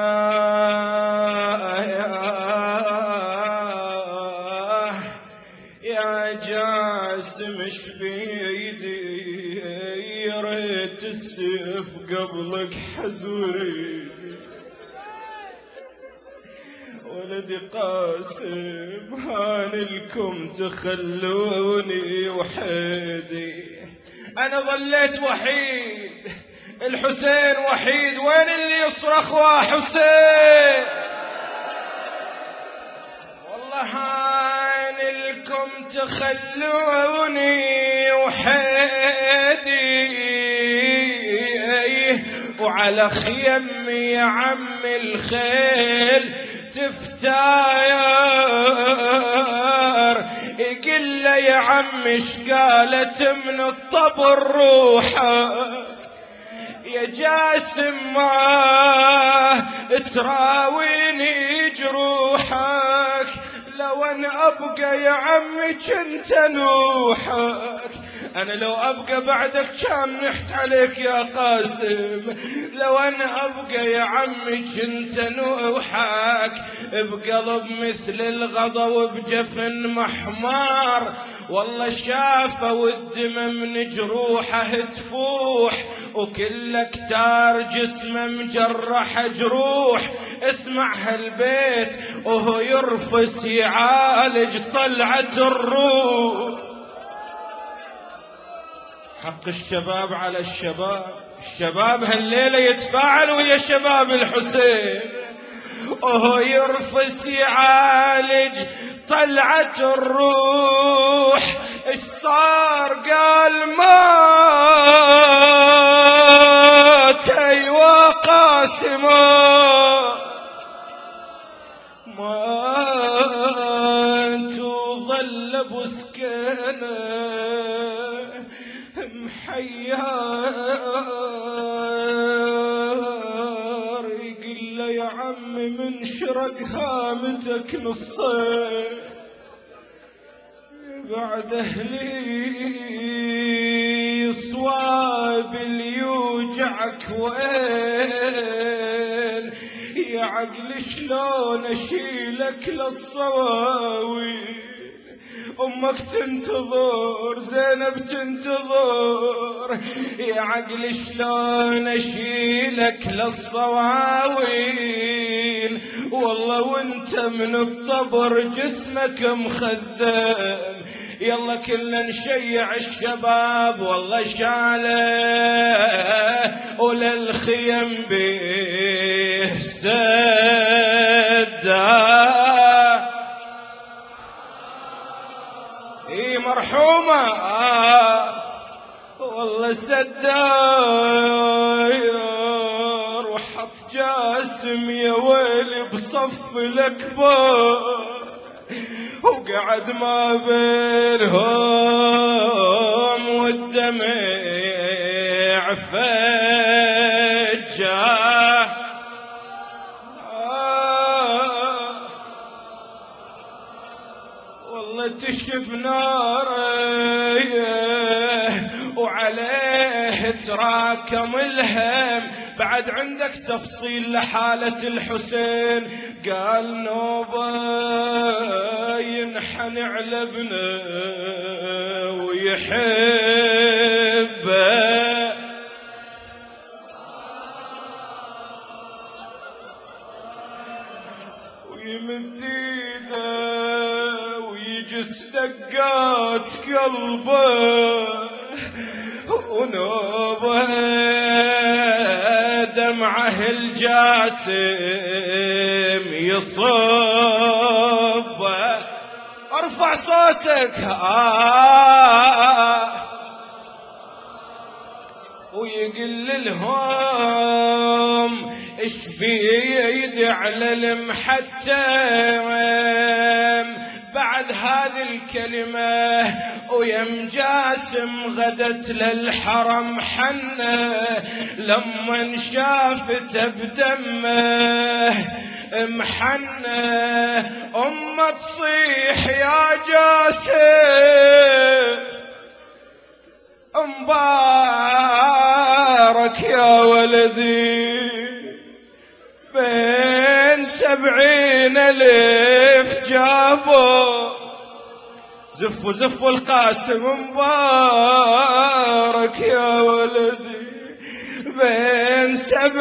يا جاسم اش بيدي، يا ريت السيف قبلك حزوري. ولدي قاسم هانلكم تخلوني وحيدي. انا ظليت وحيد، الحسين وحيد، وين اللي يصرخ وحسين؟ والله هانلكم تخلوني وحيدي، وعلى خيمي يا عم الخيل تفتاير. يقل له يا عم اش قالت من الطبر روحه يا جاسم ما تراويني جروحك. لو انا ابقى يا عمي كنت انوحك. انا لو ابقى بعدك كان نحت عليك يا قاسم. لو انا ابقى يا عمي كنت انوحك. بقلب مثل الغضا وبجفن محمار. والله شافه والدم من جروحه تفوح. وكل كتار جسمه مجرح جروح. اسمع هالبيت وهو يرفس يعالج طلعة الروح. حق الشباب على الشباب. الشباب هالليلة يتفاعل ويا شباب الحسين. وهو يرفس يعالج طلعت الروح ايش صار؟ قال مات. ايوا قاسمه مات وظل ابو سكينه محيار، يقول له يا عمي من شرق هامتك نصين بعد اهلي صواب اللي يوجعك وين؟ يا عقل شلون اشيلك للصواوي؟ امك تنتظر، زينب تنتظر، يا عقل شلون اشيلك للصواويل؟ والله وانت من الطبر جسمك مخذب، يلا كلنا نشيع الشباب والله شاله وللخيم به سدا. اي مرحومة والله سداير وحط جاسم يا ويلي بصف الأكبر، وقعد ما بينهم والدمع فجاه. والله تشب ناره وعليه تراكم الهم. بعد عندك تفصيل لحالة الحسين، قال نوبة ينحن على ابنه ويحبه، ويمد ايده ويجس دقات قلبه، ونوبه دمعه الجاسم يصبه. ارفع صوتك ويقل لهم ايش بيد على المحتم. بعد هذه الكلمة ويم جاسم غدت للحرم حنة، لما شافته بدمه محنة. أمه تصيح يا جاسم مبارك يا ولدي، بين 70,000 جابوا. زفوا القاسم مبارك يا ولدي، بين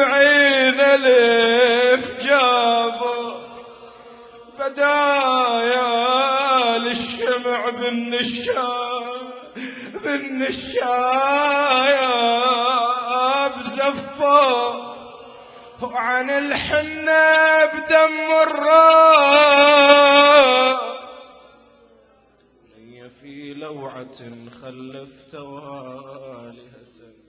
70,000 جابوا. بدايا للشمع بالنشايب زفوا، وعن الحنة بدم الراس. في لوعة خلفت والهة